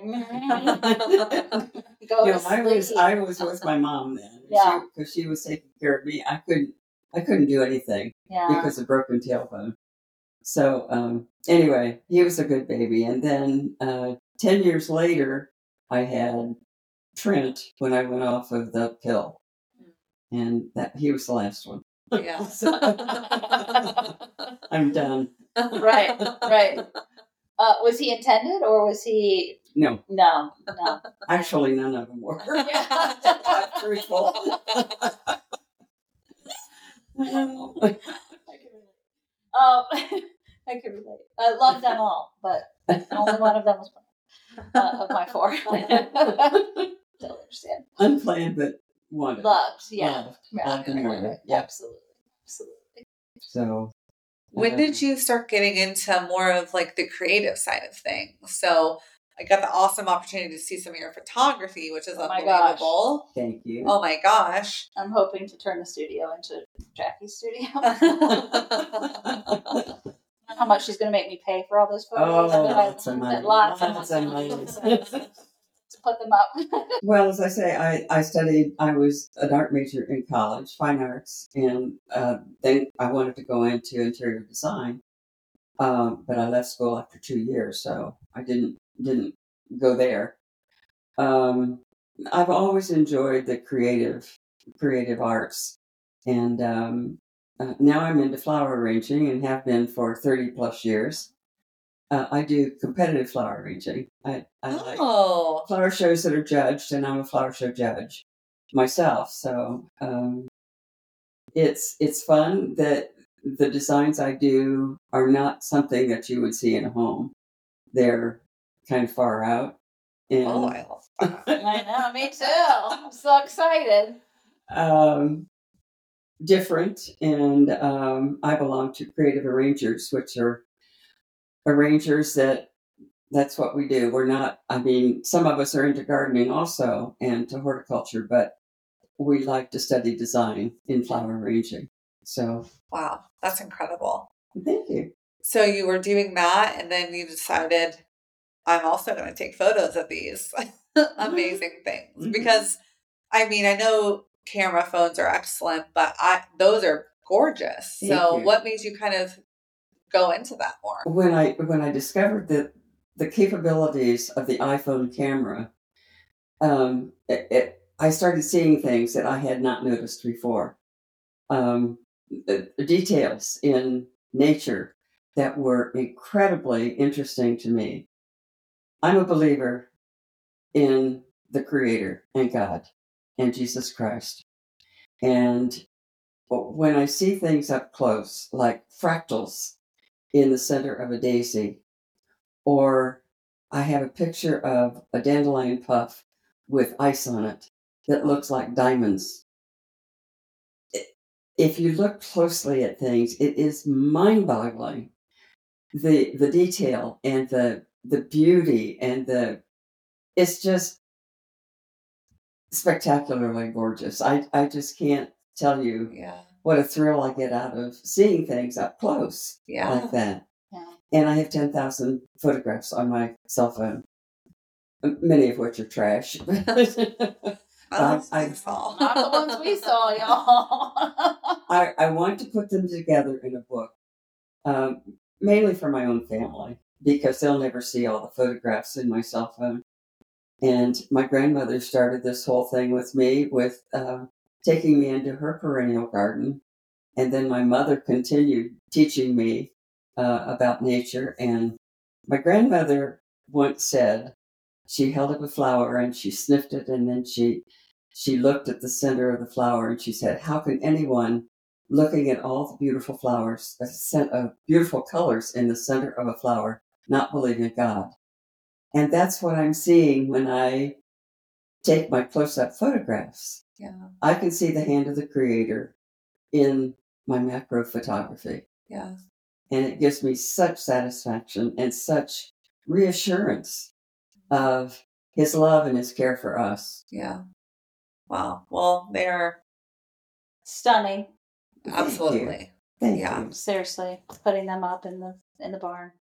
mm. Go you to know, I was sleep. I was with my mom then, Yeah. because she, she was taking care of me. I couldn't I couldn't do anything Yeah. because of broken tailbone. So um, anyway, he was a good baby, and then uh, ten years later, I had Trent when I went off of the pill, and that he was the last one. Yeah. So, I'm done. Right, right. Uh, was he intended, or was he? No, No, no. actually, none of them were. Yeah. I'm truthful. Um, I can relate. I love them all, but only one of them was uh, of my four. Don't understand. Unplanned, but wanted. Loved, yeah. Loved. Yeah, Loved and right, wanted. right. Yeah. Absolutely, absolutely. So, When uh, did you start getting into more of like the creative side of things? So I got the awesome opportunity to see some of your photography, which is Oh my gosh. unbelievable. Thank you. Oh my gosh. I'm hoping to turn the studio into Jackie's studio. How much she's going to make me pay for all those photos? Oh, But I- lots of money. Lots of Lots of money. money. To put them up. Well, as I say, I, I studied, I was an art major in college, fine arts, and uh, then I wanted to go into interior design. Um, but I left school after two years, so I didn't didn't go there. Um, I've always enjoyed the creative creative arts, and um, uh, now I'm into flower arranging and have been for thirty plus years. Uh, I do competitive flower arranging. I, I like Oh, flower shows that are judged, and I'm a flower show judge myself. So um, it's it's fun that the designs I do are not something that you would see in a home. They're kind of far out. And oh, I love that. I know, me too. I'm so excited. um, different. And um, I belong to Creative Arrangers, which are arrangers that that's what we do. We're not, I mean, some of us are into gardening also and to horticulture, but we like to study design in flower arranging. So, Wow, that's incredible. thank you. So you were doing that, and then you decided, I'm also going to take photos of these amazing things. Mhm. Because, I mean, I know camera phones are excellent, but I those are gorgeous. Thank So you. what made you kind of go into that more? When I when I discovered that the capabilities of the iPhone camera, um, it, it, I started seeing things that I had not noticed before. Um, the, the details in nature that were incredibly interesting to me. I'm a believer in the Creator and God and Jesus Christ. And when I see things up close, like fractals in the center of a daisy, or I have a picture of a dandelion puff with ice on it that looks like diamonds. If you look closely at things, it is mind-boggling. The the detail and the the beauty and the it's just spectacularly gorgeous. I, I just can't tell you Yeah. what a thrill I get out of seeing things up close Yeah. like that. Yeah. And I have ten thousand photographs on my cell phone, many of which are trash. Oh, I- I saw. Not the ones we saw, y'all. I, I want to put them together in a book, um, mainly for my own family, because they'll never see all the photographs in my cell phone. And my grandmother started this whole thing with me, with uh, taking me into her perennial garden. And then my mother continued teaching me uh, about nature. And my grandmother once said, she held up a flower and she sniffed it, and then she she looked at the center of the flower and she said, how can anyone looking at all the beautiful flowers, a scent of beautiful colors in the center of a flower, not believe in God? And that's what I'm seeing when I take my close-up photographs. Yeah. I can see the hand of the Creator in my macro photography. Yeah. And it gives me such satisfaction and such reassurance of his love and his care for us. Yeah. Wow. Well, they're Stunning. Thank absolutely. you. Thank Yeah. Seriously, putting them up in the in the barn.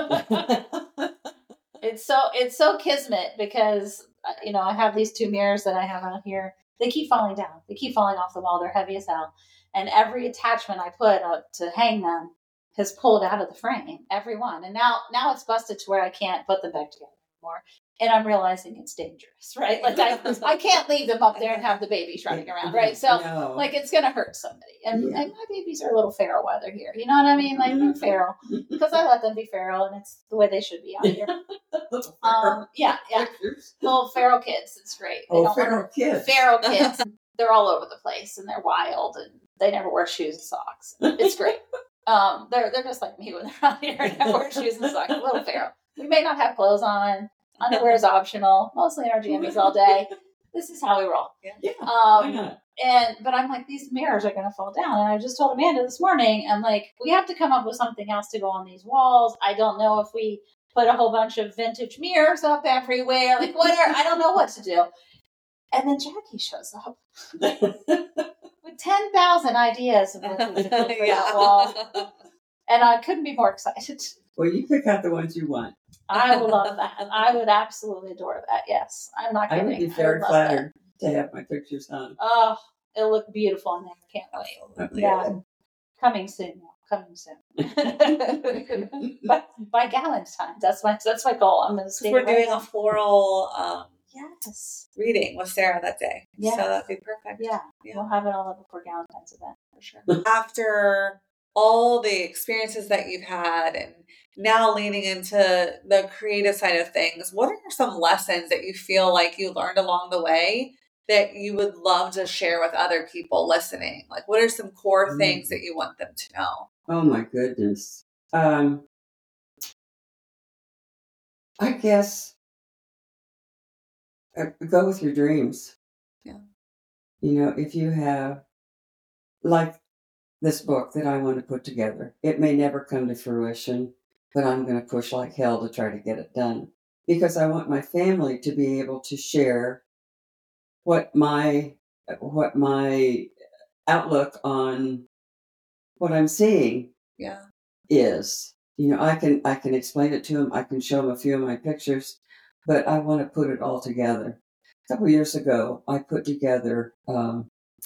you. It's so it's so kismet because uh, you know I have these two mirrors that I have out here. They keep falling down. They keep falling off the wall. They're heavy as hell. And every attachment I put up to hang them has pulled out of the frame. Every one. And now now it's busted to where I can't put them back together anymore. And I'm realizing it's dangerous, right? Like I I can't leave them up there and have the babies running around, right? So No. like it's gonna hurt somebody. And, Yeah. and my babies are a little feral while they're here. You know what I mean? Like they're feral because I let them be feral, and it's the way they should be out here. Um, yeah, yeah. Little feral kids. It's great. They Oh, don't feral learn- kids. Feral kids. They're all over the place and they're wild and they never wear shoes and socks. It's great. Um, they're they're just like me when they're out here. They never wear shoes and socks. A little feral. We may not have clothes on. Underwear is optional. Mostly in our jammies all day. This is how we roll. Yeah, why Um, not? and but I'm like, these mirrors are gonna fall down. And I just told Amanda this morning, I'm like, we have to come up with something else to go on these walls. I don't know if we put a whole bunch of vintage mirrors up everywhere. Like whatever. I don't know what to do. And then Jackie shows up with ten thousand ideas of what we should put for that wall. And I couldn't be more excited. Well, you pick out the ones you want. I would love that. I would absolutely adore that. Yes. I'm not I kidding. would be would very love flattered to have my pictures on. that. Oh, it'll look beautiful in there. Can't wait. Absolutely. Yeah. Coming soon. Coming soon. by, by Galentine's time. That's my that's my goal. I'm gonna stay We're right doing now. a floral um, Yes. reading with Sarah that day. Yes. So that'd be perfect. Yeah. Yeah. We'll have it all up before Galentine's event for sure. After all the experiences that you've had and now leaning into the creative side of things, what are some lessons that you feel like you learned along the way that you would love to share with other people listening? Like, what are some core things that you want them to know? Oh my goodness. Um, I guess uh, go with your dreams. Yeah. You know, if you have, like this book that I want to put together, it may never come to fruition, but I'm going to push like hell to try to get it done because I want my family to be able to share what my what my outlook on what I'm seeing Yeah. is. You know, I can I can explain it to them. I can show them a few of my pictures, but I want to put it all together. A couple years ago, I put together um,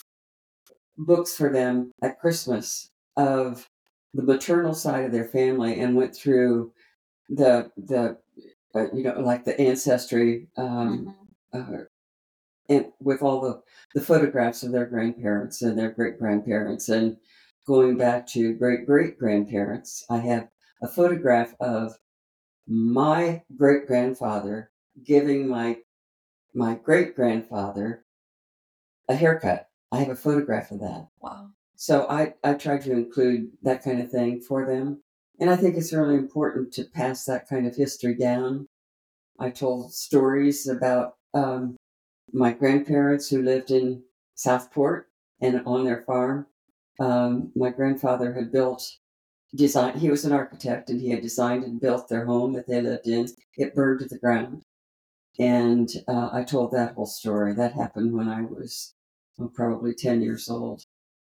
books for them at Christmas of the maternal side of their family, and went through the the uh, you know like the ancestry um, Mm-hmm. uh, and with all the the photographs of their grandparents and their great grandparents and going back to great great grandparents. I have a photograph of my great grandfather giving my my great grandfather a haircut. I have a photograph of that. Wow. So I, I try to include that kind of thing for them. And I think it's really important to pass that kind of history down. I told stories about um, my grandparents who lived in Southport and on their farm. Um, my grandfather had built, designed, he was an architect and he had designed and built their home that they lived in. It burned to the ground. And uh, I told that whole story. That happened when I was well, probably ten years old.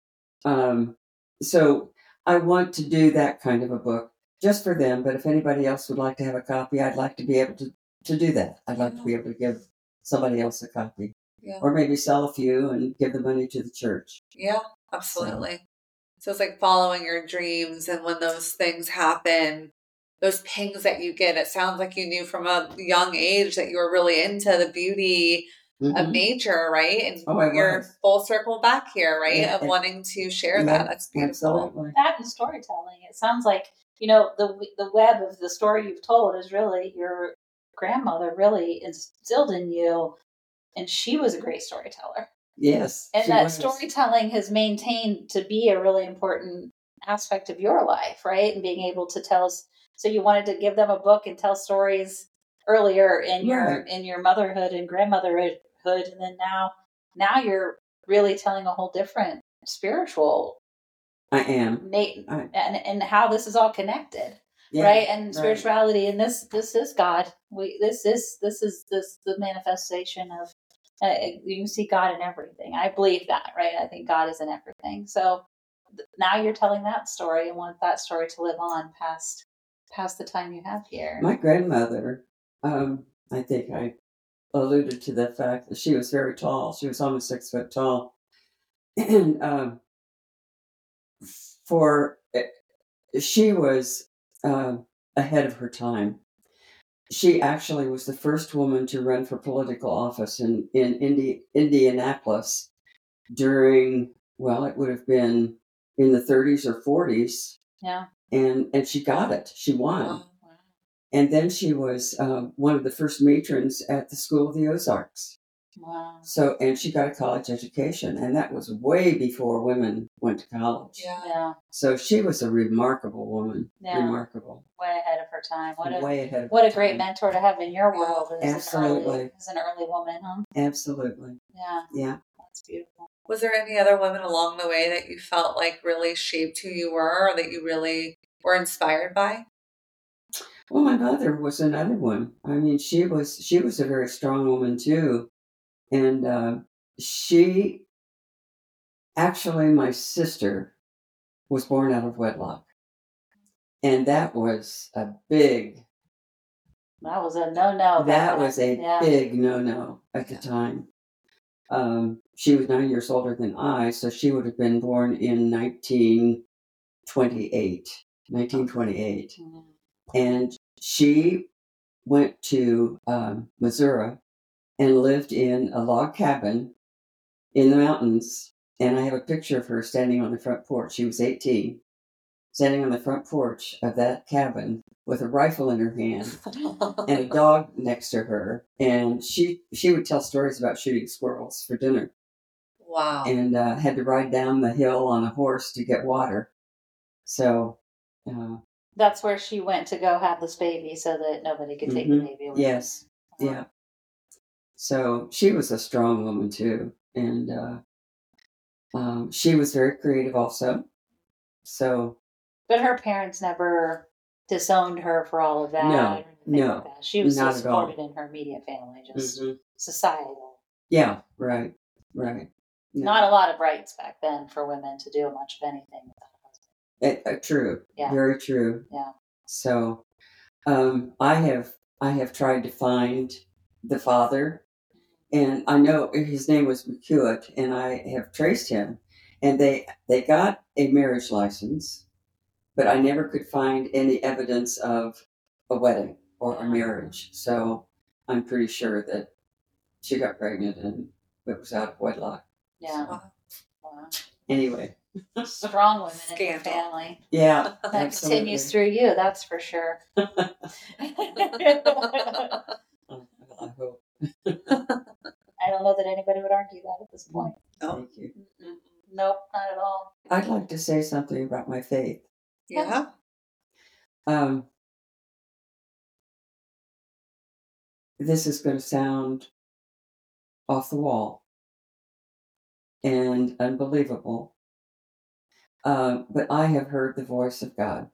Um, so I want to do that kind of a book just for them. But if anybody else would like to have a copy, I'd like to be able to, to do that. I'd like to be able to give somebody else a copy. Yeah. Or maybe sell a few and give the money to the church. Yeah, absolutely. So, so it's like following your dreams. And when those things happen, those pings that you get, it sounds like you knew from a young age that you were really into the beauty mm-hmm. of nature, right? And oh, you're was. full circle back here, right? Yeah, of it, wanting to share yeah, that. That's beautiful. Absolutely. That and storytelling. It sounds like, you know, the the web of the story you've told is really your grandmother really instilled in you, and she was a great storyteller. Yes. And that was. storytelling has maintained to be a really important aspect of your life, right? And being able to tell us. So you wanted to give them a book and tell stories earlier in your right. in your motherhood and grandmotherhood, and then now now you're really telling a whole different spiritual. I am. Nate, I, and and how this is all connected. Yeah, right and right. spirituality and this this is God. We this is this is this the manifestation of uh, you can see God in everything. I believe that, right? I think God is in everything. So th- now you're telling that story and want that story to live on past past the time you have here. My grandmother, um, I think I alluded to the fact that she was very tall. She was almost six foot tall, and um, for she was uh, ahead of her time. She actually was the first woman to run for political office in, in Indi- Indianapolis during, well, it would have been in the thirties or forties. Yeah. And, and she got it. She won. Oh, wow. And then she was uh, one of the first matrons at the School of the Ozarks. Wow. So, and she got a college education, and that was way before women went to college. Yeah. yeah. So she was a remarkable woman. Yeah. Remarkable. Way ahead of her time. What way a, ahead of what her a great time. mentor to have in your world as Absolutely. An early, as an early woman, huh? Absolutely. Yeah. Yeah. That's beautiful. Was there any other women along the way that you felt like really shaped who you were or that you really were inspired by? Well, my mother was another one. I mean, she was she was a very strong woman too. And uh, she, actually, my sister was born out of wedlock. And that was a big... That was a no-no. That was a yeah. big no-no at the time. Um, she was nine years older than I, so she would have been born in nineteen twenty-eight. nineteen twenty-eight. Mm-hmm. And she went to um, Missouri and lived in a log cabin in the mountains. And I have a picture of her standing on the front porch. She was eighteen. standing on the front porch of that cabin with a rifle in her hand and a dog next to her. And she, she would tell stories about shooting squirrels for dinner. Wow. And uh, had to ride down the hill on a horse to get water. So... Uh, That's where she went to go have this baby so that nobody could take mm-hmm. the baby away. Yes. Wow. Yeah. So she was a strong woman too. And uh, um, she was very creative also. So. But her parents never disowned her for all of that. No, no. Like that. She was not so supported in her immediate family, just mm-hmm. societal. Yeah, right, right. No. Not a lot of rights back then for women to do much of anything without a husband. It, uh, true. Yeah. Very true. Yeah. So um, I have I have tried to find the father, and I know his name was McEwitt, and I have traced him, and they they got a marriage license, but I never could find any evidence of a wedding or a marriage. So I'm pretty sure that she got pregnant and it was out of wedlock. Yeah. So, wow. Anyway. Strong women Scandal. in your family. Yeah. That absolutely. continues through you, that's for sure. I hope. I don't know that anybody would argue that at this point. Oh. Thank you. Mm-mm. Nope, not at all. I'd like to say something about my faith. Yeah. Um, this is going to sound off the wall and unbelievable, uh, but I have heard the voice of God.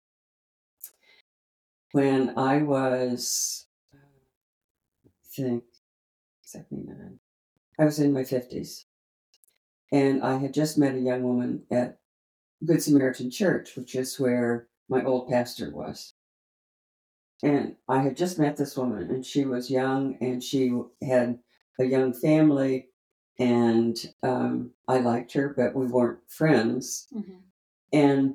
When I was, I think, seventy-nine, I was in my fifties, and I had just met a young woman at Good Samaritan Church, which is where my old pastor was. And I had just met this woman, and she was young, and she had a young family, and um, I liked her, but we weren't friends. Mm-hmm. And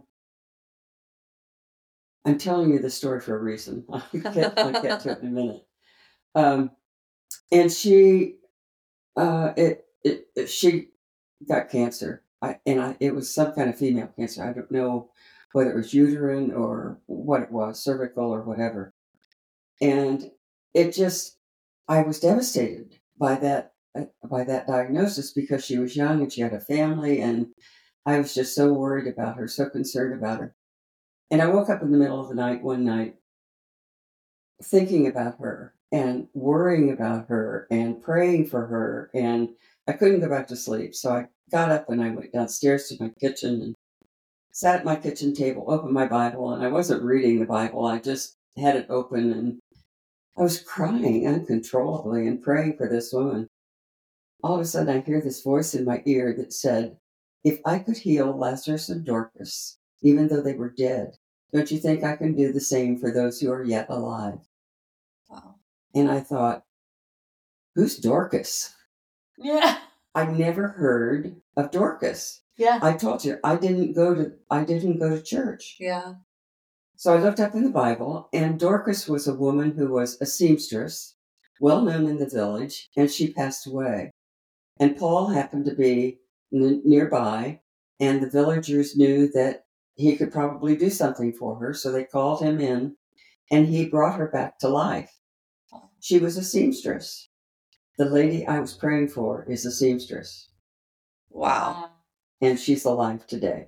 I'm telling you the story for a reason. I'll get, I'll get to it in a minute. Um, and she, uh, it, it, it, she got cancer, I, and I, it was some kind of female cancer. I don't know whether it was uterine or what it was, cervical or whatever. And it just, I was devastated by that, by that diagnosis because she was young and she had a family, and I was just so worried about her, so concerned about her. And I woke up in the middle of the night one night thinking about her and worrying about her and praying for her, and I couldn't go back to sleep. So I got up and I went downstairs to my kitchen and sat at my kitchen table, opened my Bible, and I wasn't reading the Bible. I just had it open, and I was crying uncontrollably and praying for this woman. All of a sudden, I hear this voice in my ear that said, "If I could heal Lazarus and Dorcas, even though they were dead, don't you think I can do the same for those who are yet alive?" Wow. And I thought, who's Dorcas? Yeah. I never heard of Dorcas. Yeah. I told you I didn't go to I didn't go to church. Yeah. So I looked up in the Bible, and Dorcas was a woman who was a seamstress, well known in the village, and she passed away. And Paul happened to be n- nearby, and the villagers knew that he could probably do something for her, so they called him in, and he brought her back to life. She was a seamstress. The lady I was praying for is a seamstress. Wow. And she's alive today.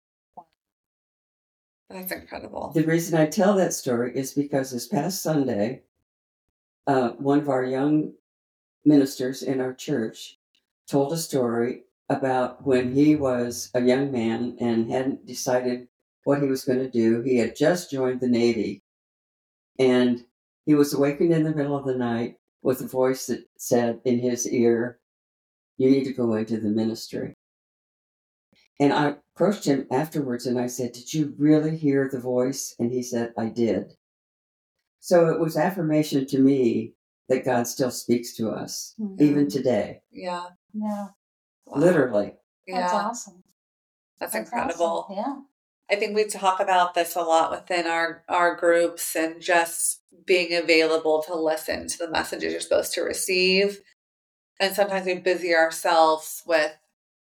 That's incredible. The reason I tell that story is because this past Sunday, uh, one of our young ministers in our church told a story about when he was a young man and hadn't decided what he was going to do. He had just joined the Navy, and he was awakened in the middle of the night with a voice that said in his ear, "You need to go into the ministry." And I approached him afterwards and I said, "Did you really hear the voice?" And he said, "I did." So it was affirmation to me that God still speaks to us, Mm-hmm. even today. Yeah. Yeah. Wow. Literally. Yeah. That's awesome. That's, That's incredible. awesome. Yeah. I think we talk about this a lot within our, our groups, and just being available to listen to the messages you're supposed to receive. And sometimes we busy ourselves with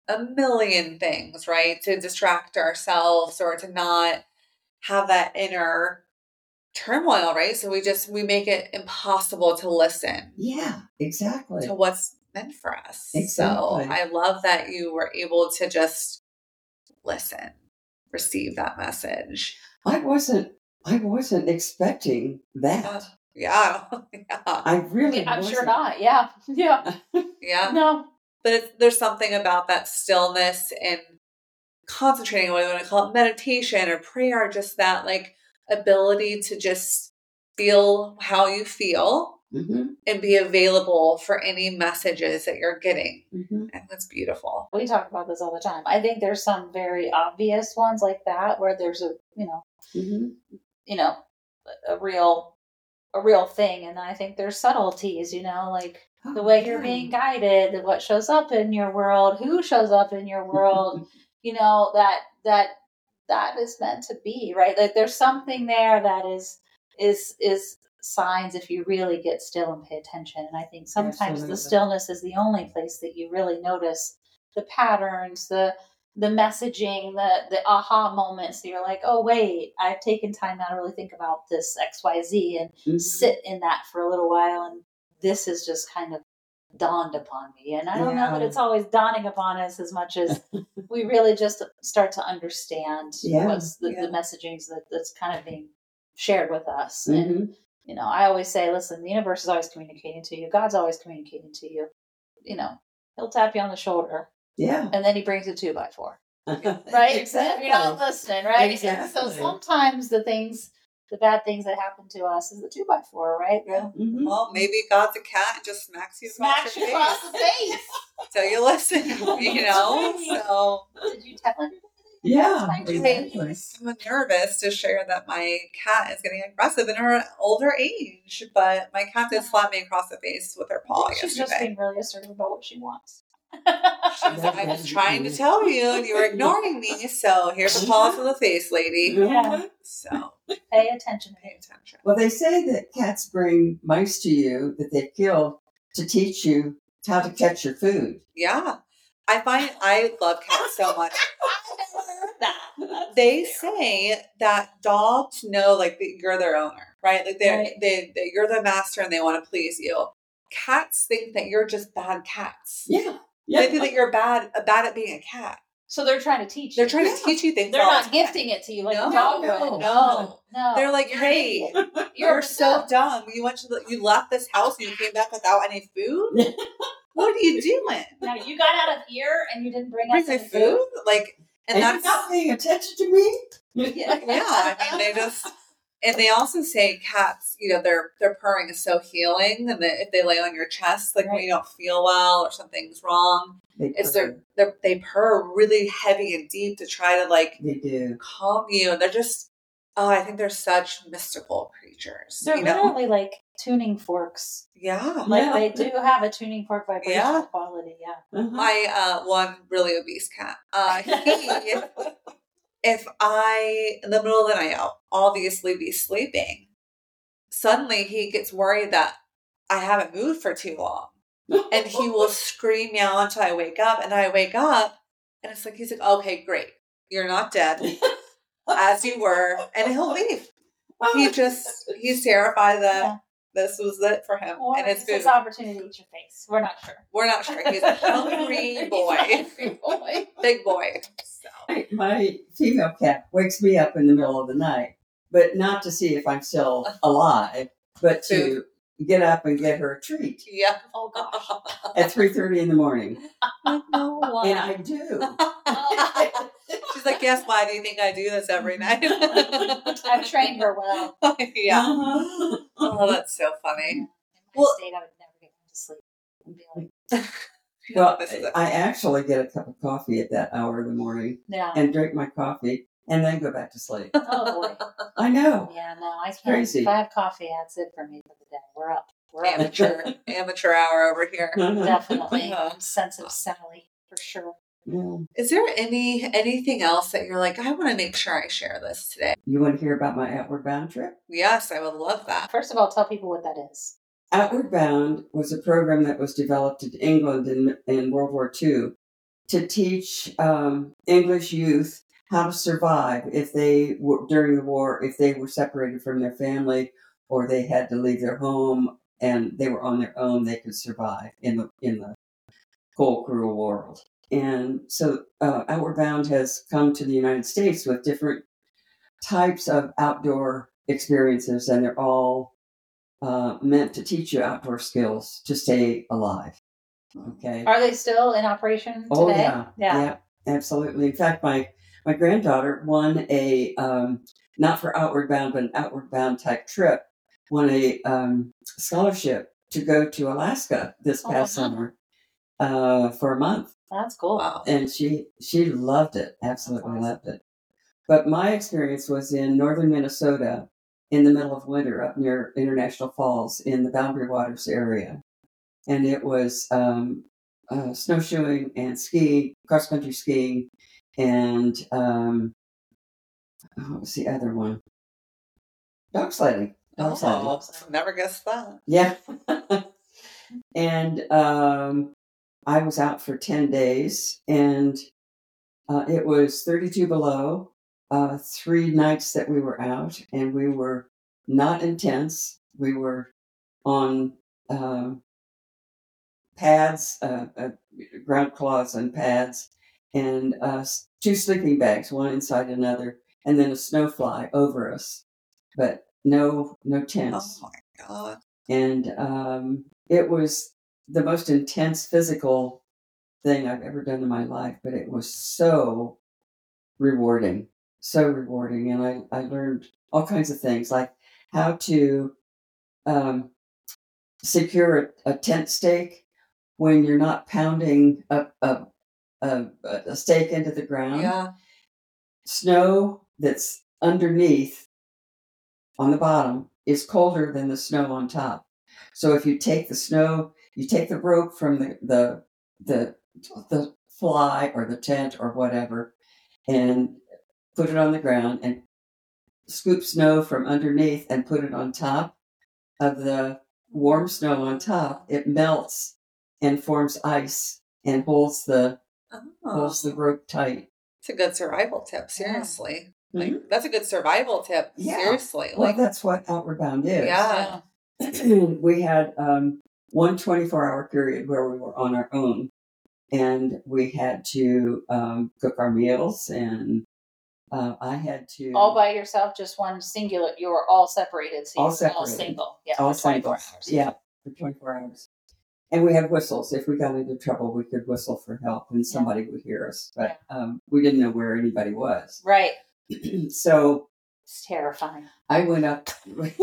a million things, right? To distract ourselves or to not have that inner turmoil, right? So we just, we make it impossible to listen. Yeah, exactly. To what's meant for us. Exactly. So I love that you were able to just listen, receive that message. I wasn't, I wasn't expecting that. Uh, yeah. yeah. I really Yeah, I'm wasn't. sure not. Yeah. Yeah. Yeah. No. But it's, there's something about that stillness and concentrating, whether you want to call it meditation or prayer, just that like ability to just feel how you feel Mm-hmm. and be available for any messages that you're getting. Mm-hmm. And that's beautiful. We talk about this all the time. I think there's some very obvious ones like that where there's a, you know, Mm-hmm. you know, a real, a real thing. And I think there's subtleties, you know, like Oh, the way you're yeah. being guided, what shows up in your world, who shows up in your world, you know, that, that, that is meant to be, right? Like there's something there that is, is, is signs if you really get still and pay attention. And I think sometimes Absolutely. the stillness is the only place that you really notice the patterns, the, the messaging, the, the aha moments. You're like, oh, wait, I've taken time now to really think about this X Y Z and Mm-hmm. sit in that for a little while. And this is just kind of dawned upon me. And I don't know that Yeah. it's always dawning upon us as much as we really just start to understand Yeah. what's the, Yeah. the messagings that, that's kind of being shared with us. Mm-hmm. And, you know, I always say, listen, the universe is always communicating to you. God's always communicating to you. You know, he'll tap you on the shoulder Yeah. and then he brings a two by four. Right? Exactly. You're not listening, right? Exactly. So sometimes the things, the bad things that happen to us is the two by four, right? Yeah. Mm-hmm. Well, maybe God's a cat and just smacks you across Smacks your you across the face. face. So you listen, you know? So Did you tell him? Yeah. That's Exactly. I'm nervous to share that my cat is getting aggressive in her older age, but my cat did slap me across the face with her paw She's just yesterday. being really assertive about what she wants. She was like, I was trying to tell you and you were ignoring me, so here's a paw to the face, lady. Yeah. So Pay attention. pay attention. Well, they say that cats bring mice to you that they've killed to teach you how to catch your food. Yeah. I find I love cats so much. They say that dogs know like that you're their owner, right? Like they're Right. they, they you're the master and they want to please you. Cats think that you're just bad cats. Yeah. They think that you're bad bad at being a cat. So they're trying to teach They're you. trying Yeah. to teach you things. They're all not the time. gifting it to you like No, a dog no, would. no. No. They're like, You're hey, an idiot. you're so dumb. You went to the, you left this house and you came back without any food. What are you doing? Now you got out of here and you didn't bring Bring us me any food? Like, and And you're that's not paying attention to me? Yeah. yeah. I mean, they just. And they also say cats, you know, their their purring is so healing, and that if they lay on your chest, like when Right. you don't feel well or something's wrong, They it's purr. their, their they purr really heavy and deep to try to like They do. calm you. And they're just, oh, I think they're such mystical creatures. They're you know, literally like tuning forks. yeah. Like Yeah. they do have a tuning fork vibrational Yeah. quality. Yeah. Uh-huh. My uh, one really obese cat. Uh, he, if I in the middle of the night, I'll obviously be sleeping. Suddenly, he gets worried that I haven't moved for too long. And he will scream meow until I wake up. And I wake up and it's like, he's like, okay, great. You're not dead as you were. And he'll leave. He just, he's terrified that Yeah. this was it for him. Or and his it's food. his opportunity to eat your face. We're not sure. We're not sure. He's a hungry boy. Hungry boy. Big boy. So, My, my female cat wakes me up in the middle of the night, but not to see if I'm still alive, but to get up and get her a treat yeah. Oh gosh. at three thirty in the morning. No one. And I do. She's like, yes, why do you think I do this every night? I've trained her well. yeah. Uh-huh. Oh, that's so funny. In my Well- state, I would never get to sleep. I'd be like, Well, This is a- I actually get a cup of coffee at that hour of the morning yeah. and drink my coffee and then go back to sleep. Oh boy. I know. Yeah, no, I can't. Crazy. If I have coffee, that's it for me for the day. We're up. We're up. amateur, amateur hour over here. Definitely. Yeah. Sensitive Sally, for sure. Yeah. Is there any anything else that you're like, I want to make sure I share this today? You want to hear about my Outward Bound trip? Yes, I would love that. First of all, tell people what that is. Outward Bound was a program that was developed in England in, in World War Two to teach um, English youth how to survive if they were during the war, if they were separated from their family or they had to leave their home and they were on their own, they could survive in the in the cold, cruel world. And so uh, Outward Bound has come to the United States with different types of outdoor experiences, and they're all uh, meant to teach you outdoor skills to stay alive. Okay. Are they still in operation today? Oh yeah, yeah, yeah, absolutely. In fact, my my granddaughter won a um, not for Outward Bound, but an Outward Bound type trip. Won a um, scholarship to go to Alaska this past oh, wow. summer uh, for a month. That's cool. Wow. And she she loved it, absolutely awesome. loved it. But my experience was in northern Minnesota in the middle of winter up near International Falls in the Boundary Waters area. And it was um, uh, snowshoeing and skiing, cross-country skiing, and um, what was the other one? Dog sledding. Dog sledding. Oh, never guessed that. Yeah. And um, I was out for ten days, and uh, it was thirty-two below, uh, three nights that we were out, and we were not in tents. We were on um, pads, uh, uh, ground cloths and pads, and uh, two sleeping bags, one inside another, and then a snowfly over us, but no no tents. Oh my God. And um, it was the most intense physical thing I've ever done in my life, but it was so rewarding, so rewarding. And I, I learned all kinds of things, like how to um, secure a, a tent stake when you're not pounding a, a, a, a stake into the ground. Yeah. Snow that's underneath on the bottom is colder than the snow on top. So if you take the snow, you take the rope from the the the, the fly or the tent or whatever, and put it on the ground and scoop snow from underneath and put it on top of the warm snow on top, it melts and forms ice and holds the Oh. holds the rope tight. It's a good survival tip, seriously. Yeah. Like that's a good survival tip, Yeah. seriously. Well, Like that's what Outward Bound is. yeah. We had um, one twenty-four hour period where we were on our own, and we had to um, cook our meals, and uh, I had to all by yourself, just one singular. You were all separated, so you All were all separated. single. Yeah, all for twenty-four singles. hours. Yeah, for twenty-four hours. And we had whistles. If we got into trouble, we could whistle for help, and somebody would hear us. But um, we didn't know where anybody was. Right. So It's terrifying. I went up.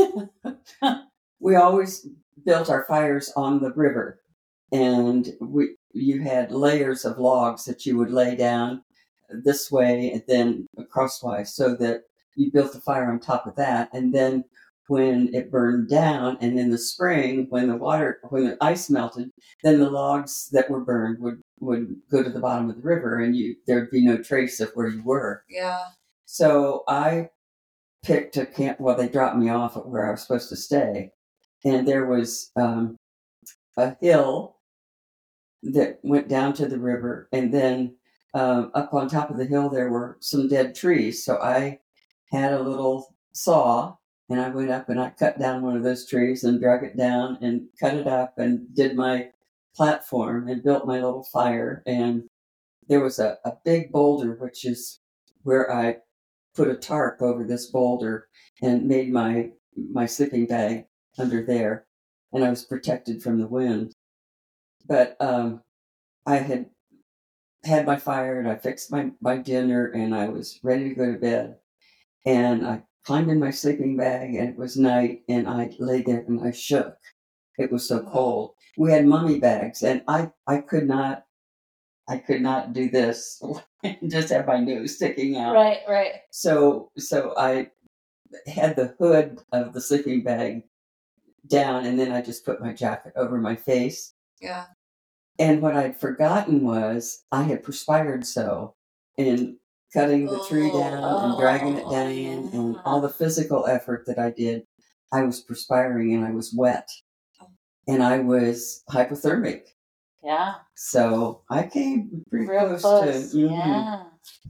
We always built our fires on the river, and we you had layers of logs that you would lay down this way and then crosswise, so that you built the fire on top of that. And then when it burned down, and in the spring, when the water, when the ice melted, then the logs that were burned would would go to the bottom of the river, and you there'd be no trace of where you were. Yeah. So I picked a camp. Well, they dropped me off at where I was supposed to stay. And there was um, a hill that went down to the river. And then um, up on top of the hill, there were some dead trees. So I had a little saw, and I went up and I cut down one of those trees and drug it down and cut it up and did my platform and built my little fire. And there was a, a big boulder, which is where I put a tarp over this boulder and made my my sleeping bag under there, and I was protected from the wind. But um, I had had my fire, and I fixed my, my dinner, and I was ready to go to bed. And I climbed in my sleeping bag, and it was night, and I lay there and I shook. It was so cold. We had mummy bags, and I, I could not I could not do this and just have my nose sticking out. Right, right. So so I had the hood of the sleeping bag down, and then I just put my jacket over my face. Yeah. And what I'd forgotten was I had perspired so in cutting the tree down and dragging it down, and all the physical effort that I did, I was perspiring and I was wet. And I was hypothermic. Yeah. So I came pretty Real close, close. to. mhm. Yeah.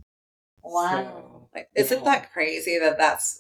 Wow. So, Like, isn't yeah. that crazy that that's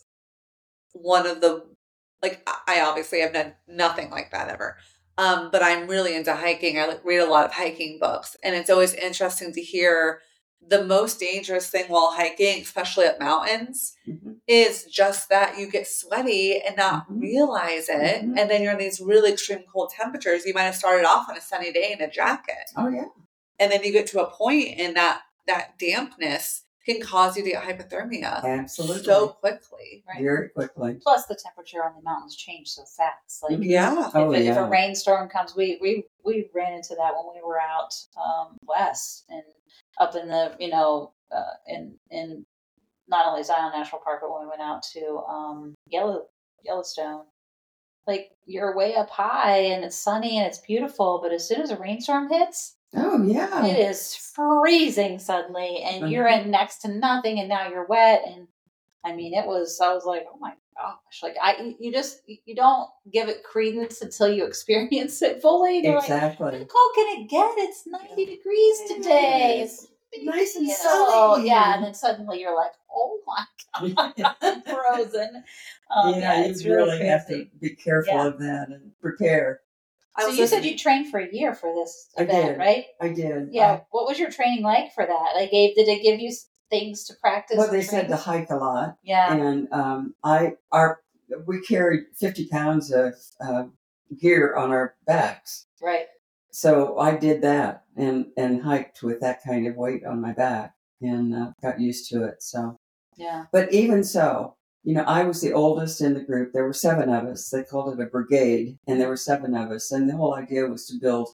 one of the, like, I I obviously have done nothing like that ever. Um, but I'm really into hiking. I like, read a lot of hiking books, and it's always interesting to hear the most dangerous thing while hiking, especially at mountains, Mhm. is just that you get sweaty and not Mhm. realize it. Mhm. And then you're in these really extreme cold temperatures. You might have started off on a sunny day in a jacket. Oh yeah. And then you get to a point and that, that dampness can cause you to get hypothermia Absolutely. so quickly. Right. Very quickly. Plus, the temperature on the mountains change so fast. Like, Mhm. Yeah. if, Oh, it- if yeah. a rainstorm comes, we we we ran into that when we were out um, west and up in the you know uh, in in not only Zion National Park, but when we went out to um, Yellow Yellowstone. Like, you're way up high and it's sunny and it's beautiful, but as soon as a rainstorm hits, Oh yeah. it is freezing suddenly, and you're Mhm. in next to nothing, and now you're wet. And I mean, it was. I was like, oh my gosh! Like, I, you- you just, you don't give it credence until you experience it fully. You're like, how Exactly. cold can it get? It's ninety degrees today. It's Nice and you sunny. know, yeah, and then suddenly you're like, oh my god, I'm frozen. Um, yeah, yeah, you it's really really have to crazy. be careful Yeah. of that and prepare. I So was you said listening- you trained for a year for this I event, did. right? I did. Yeah. I- What was your training like for that? Like, gave did it give you s- things to practice? well, and they said train? to hike a lot, Yeah. and um, I our we carried fifty pounds of uh, gear on our backs. Right. So I did that and and hiked with that kind of weight on my back and uh, got used to it. So, Yeah. but even so, you know, I was the oldest in the group. There were seven of us. They called it a brigade, and there were seven of us. And the whole idea was to build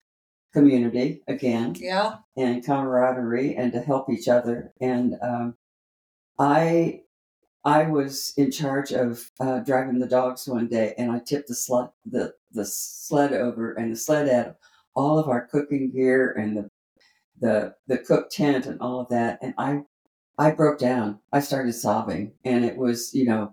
community again Yeah. and camaraderie and to help each other. And um, I I was in charge of uh, driving the dogs one day, and I tipped the sled the the sled over, and the sled had all of our cooking gear and the the the cook tent and all of that, and I I broke down. I started sobbing, and it was, you know,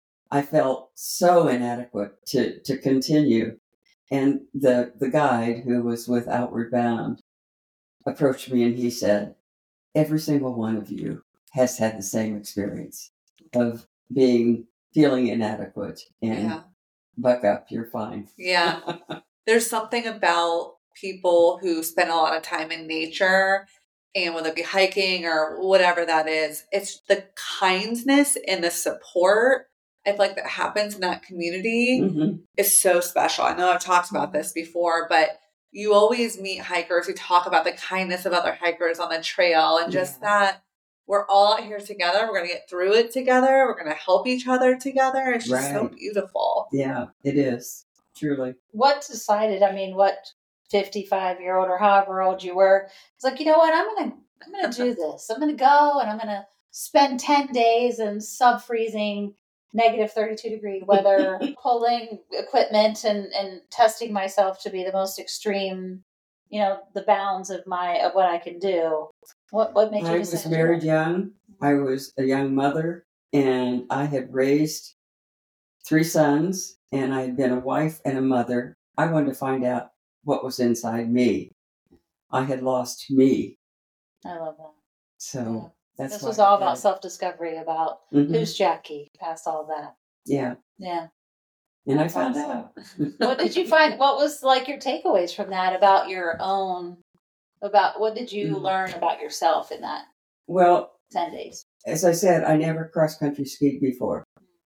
I felt so inadequate to to continue. And the the guide who was with Outward Bound approached me, and he said, "Every single one of you has had the same experience of being feeling inadequate, and Yeah. buck up, you're fine." Yeah. There's something about people who spend a lot of time in nature, and whether it be hiking or whatever that is, it's the kindness and the support I feel like that happens in that community Mhm. is so special. I know I've talked about this before, but you always meet hikers who talk about the kindness of other hikers on the trail and just Yeah. that we're all out here together. We're going to get through it together. We're going to help each other together. It's just so Right. beautiful. Yeah, it is truly. What decided? I mean, what fifty-five year old or however old you were? It's like, you know what? I'm gonna I'm gonna do this. I'm gonna go and I'm gonna spend ten days in sub freezing negative thirty-two degree weather, pulling equipment and and testing myself to be the most extreme, you know, the bounds of my of what I can do. What what made you I decide was to do married that? young. I was a young mother, and I had raised three sons, and I had been a wife and a mother. I wanted to find out what was inside me. I had lost me, I love that. so that's This why was I all did about it. self discovery, about Mhm. who's Jackie past all that. Yeah, Yeah. and I That's found awesome. out. What did you find? What was like your takeaways from that about your own? About what did you Mm. learn about yourself in that Well, ten days? as I said, I never cross country skied before.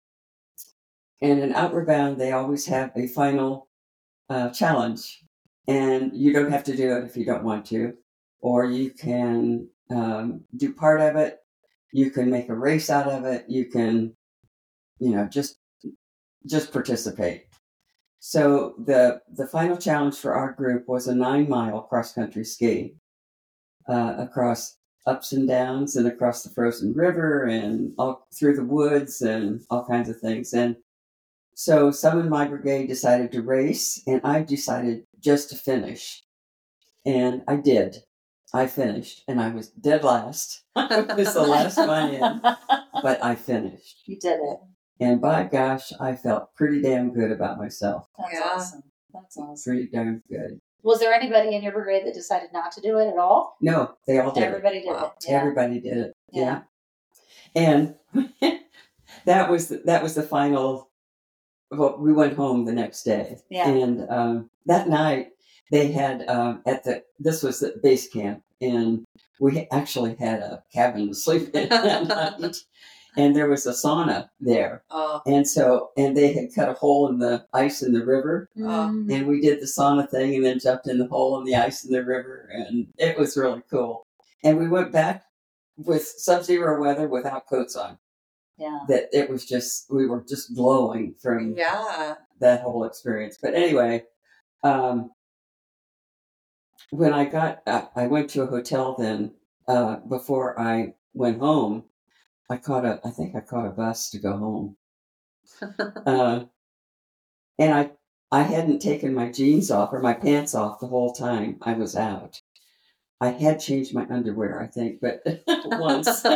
And in Outward Bound, they always have a final uh, challenge. And you don't have to do it if you don't want to. Or you can um, do part of it. You can make a race out of it. You can, you know, just just participate. So the the final challenge for our group was a nine mile cross country ski uh, across ups and downs and across the frozen river and all through the woods and all kinds of things. And so some in my brigade decided to race, and I decided just to finish. And I did. I finished, and I was dead last. I was the last one in, but I finished. You did it. And by gosh, I felt pretty damn good about myself. That's Yeah. awesome. That's awesome. Pretty damn good. Was there anybody in your brigade that decided not to do it at all? No, they all did. Everybody did Wow. it. Yeah. Everybody did it. Yeah. Yeah. And that was the, that was the final. Well, we went home the next day. Yeah. And um, that night they had um, at the this was the base camp, and we actually had a cabin to sleep in that night. And there was a sauna there. Oh. And so, and they had cut a hole in the ice in the river. Mm. And we did the sauna thing and then jumped in the hole in the ice in the river. And it was really cool. And we went back with sub-zero weather without coats on. Yeah. That it was just, we were just glowing from Yeah. that whole experience. But anyway, um, when I got, uh, I went to a hotel then uh, before I went home. I caught a, I think I caught a bus to go home. uh, and I, I hadn't taken my jeans off or my pants off the whole time I was out. I had changed my underwear, I think, but once. That's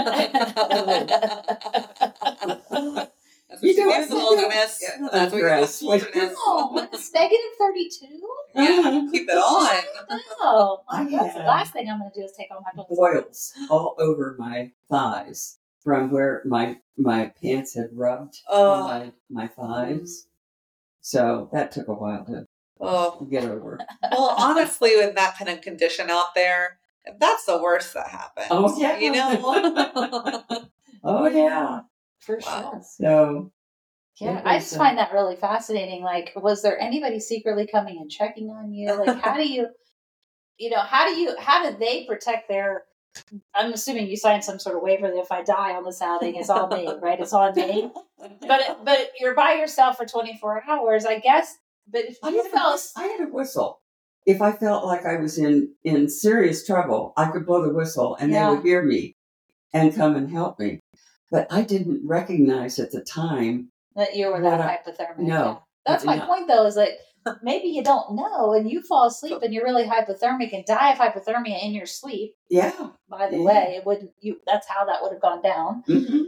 what You you know, do in the wilderness. yeah, That's what you do in undress. the wilderness. Oh, it's negative thirty-two? Yeah, keep it on. No. I That's the had- last thing I'm going to do is take off my clothes. Boils all over my thighs from where my my pants had rubbed Oh. on my, my thighs. So that took a while to Oh. get over. Well, honestly, with that kind of condition out there, that's the worst that happens. Oh, yeah. You know? Oh, yeah. For Wow. sure. So, Yeah, It I was, just uh, find that really fascinating. Like, was there anybody secretly coming and checking on you? Like, how do you, you know, how do you, how did they protect their, I'm assuming you signed some sort of waiver that if I die on this outing, it's all me, right? It's on me. But, it, but you're by yourself for twenty-four hours, I guess. But if I you had, a, felt, whis- I had a whistle. If I felt like I was in, in serious trouble, I could blow the whistle and Yeah. they would hear me and come and help me. But I didn't recognize at the time. that you were What that I- hypothermic. no, Yeah. That's I my did not. point, though, is that maybe you don't know and you fall asleep and you're really hypothermic and die of hypothermia in your sleep. Yeah. By the Yeah. way, it wouldn't you that's how that would have gone down. Mm-hmm.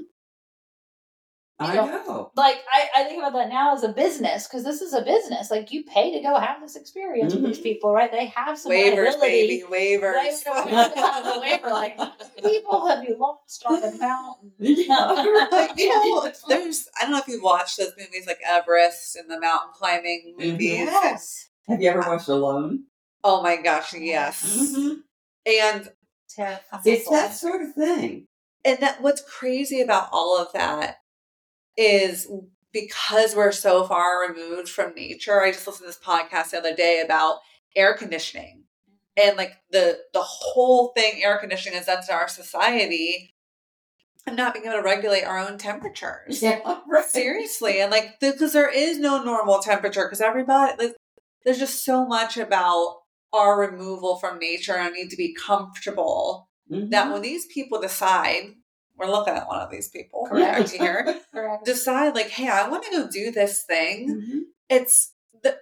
I know, know. Like I, I think about that now as a business, because this is a business. Like you pay to go have this experience with these Mhm. people, right? They have some Waivers, liability. baby, waivers. They have a waiver. Like how many people have you lost on the mountain? Like, you know, there's, I don't know if you've watched those movies like Everest and the mountain climbing movies. Yes. Have you ever watched Alone? Oh my gosh, yes. Mhm. And Terrifying. It's that sort of thing. and that what's crazy about all of that is because we're so far removed from nature. I just listened to this podcast the other day about air conditioning and like the the whole thing air conditioning has done to our society and not being able to regulate our own temperatures. Yeah, right. Seriously. And like, because there is no normal temperature because everybody, like, there's just so much about our removal from nature and need to be comfortable Mhm. that when these people decide, we're looking at one of these people Correct. right here, Correct. decide like, hey, I want to go do this thing. Mhm. It's the,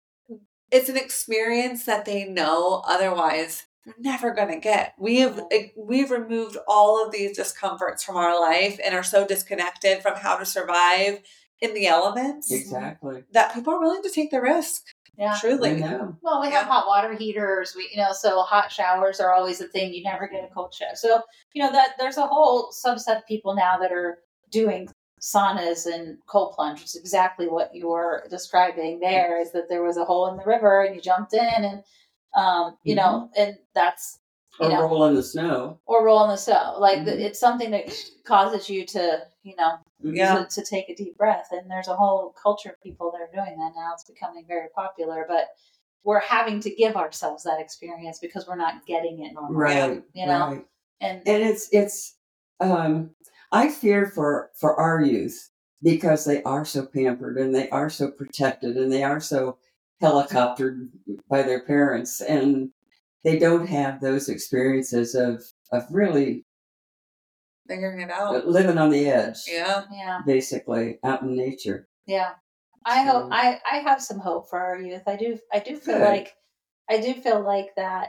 it's an experience that they know otherwise they're never going to get. We have, we've removed all of these discomforts from our life and are so disconnected from how to survive in the elements Exactly. that people are willing to take the risk. Yeah. I Truly. know. Well, we have Yeah. hot water heaters. We, you know, so hot showers are always a thing. You never get a cold shower. So, you know, that there's a whole subset of people now that are doing saunas and cold plunge. It's exactly what you were describing there. Is that there was a hole in the river and you jumped in, and um, you know, and that's you Or know, roll in the snow. or roll in the snow. Like the, Mhm. it's something that causes you to, you know, Yeah. to, to take a deep breath. And there's a whole culture of people that are doing that now. It's becoming very popular, but we're having to give ourselves that experience because we're not getting it normally. Right. You know? Right. And And it's it's um I fear for for our youth because they are so pampered and they are so protected and they are so helicoptered by their parents and they don't have those experiences of of really Figuring it out. living on the edge, Yeah. yeah, basically out in nature. yeah. I So- hope I, I have some hope for our youth. I do I do feel Good. like I do feel like that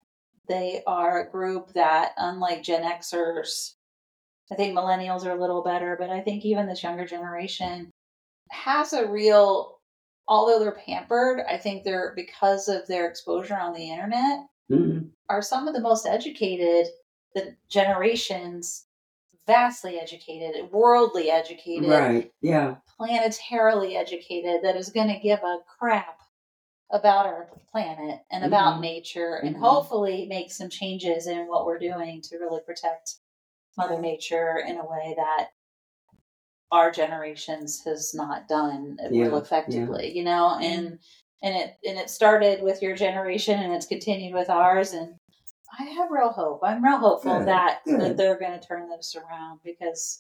they are a group that, unlike Gen Xers, I think millennials are a little better, but I think even this younger generation has a real although they're pampered, I think they're, because of their exposure on the internet, Mm-hmm. are some of the most educated, the generations, vastly educated, worldly educated, Right. Yeah. planetarily educated, that is going to give a crap about our planet and Mm-hmm. about nature, and Mm-hmm. hopefully make some changes in what we're doing to really protect Mother Nature in a way that our generations has not done Yeah, real effectively, you know, and and it and it started with your generation and it's continued with ours, and I have real hope. I'm real hopeful Good, that, that good. they're going to turn this around, because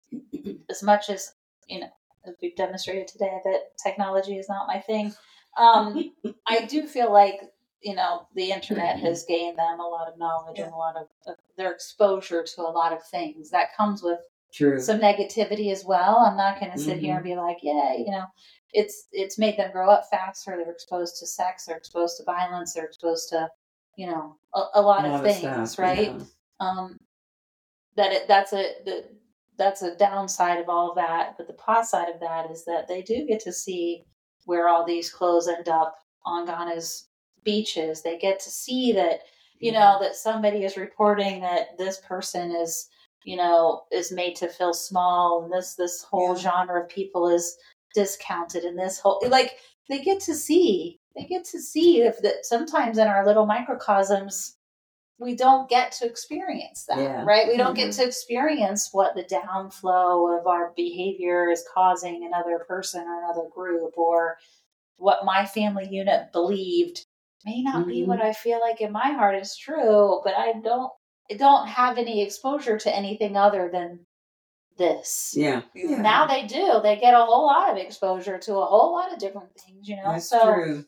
as much as, you know, as we've demonstrated today that technology is not my thing, um, I do feel like, you know, the internet has gained them a lot of knowledge Yeah. and a lot of, of their exposure to a lot of things that comes with True. some negativity as well. I'm not going to sit Mm-hmm. here and be like, yeah, you know, it's it's made them grow up faster. They're exposed to sex. They're exposed to violence. They're exposed to, you know, a, a lot A of lot of things, stuff, right? yeah. Um, that it that's a the, that's a downside of all of that. But the plus side of that is that they do get to see where all these clothes end up on Ghana's beaches. They get to see that, you know, that somebody is reporting that this person is, you know, is made to feel small, and this this whole Yeah. genre of people is discounted, and this whole, like, they get to see they get to see if that sometimes in our little microcosms we don't get to experience that, Yeah. right? We don't get Mhm. to experience what the downflow of our behavior is causing another person or another group, or what my family unit believed may not be what I feel like in my heart is true, but I don't I don't have any exposure to anything other than this. Yeah. Yeah. Yeah. Now they do. They get a whole lot of exposure to a whole lot of different things, you know? That's so true.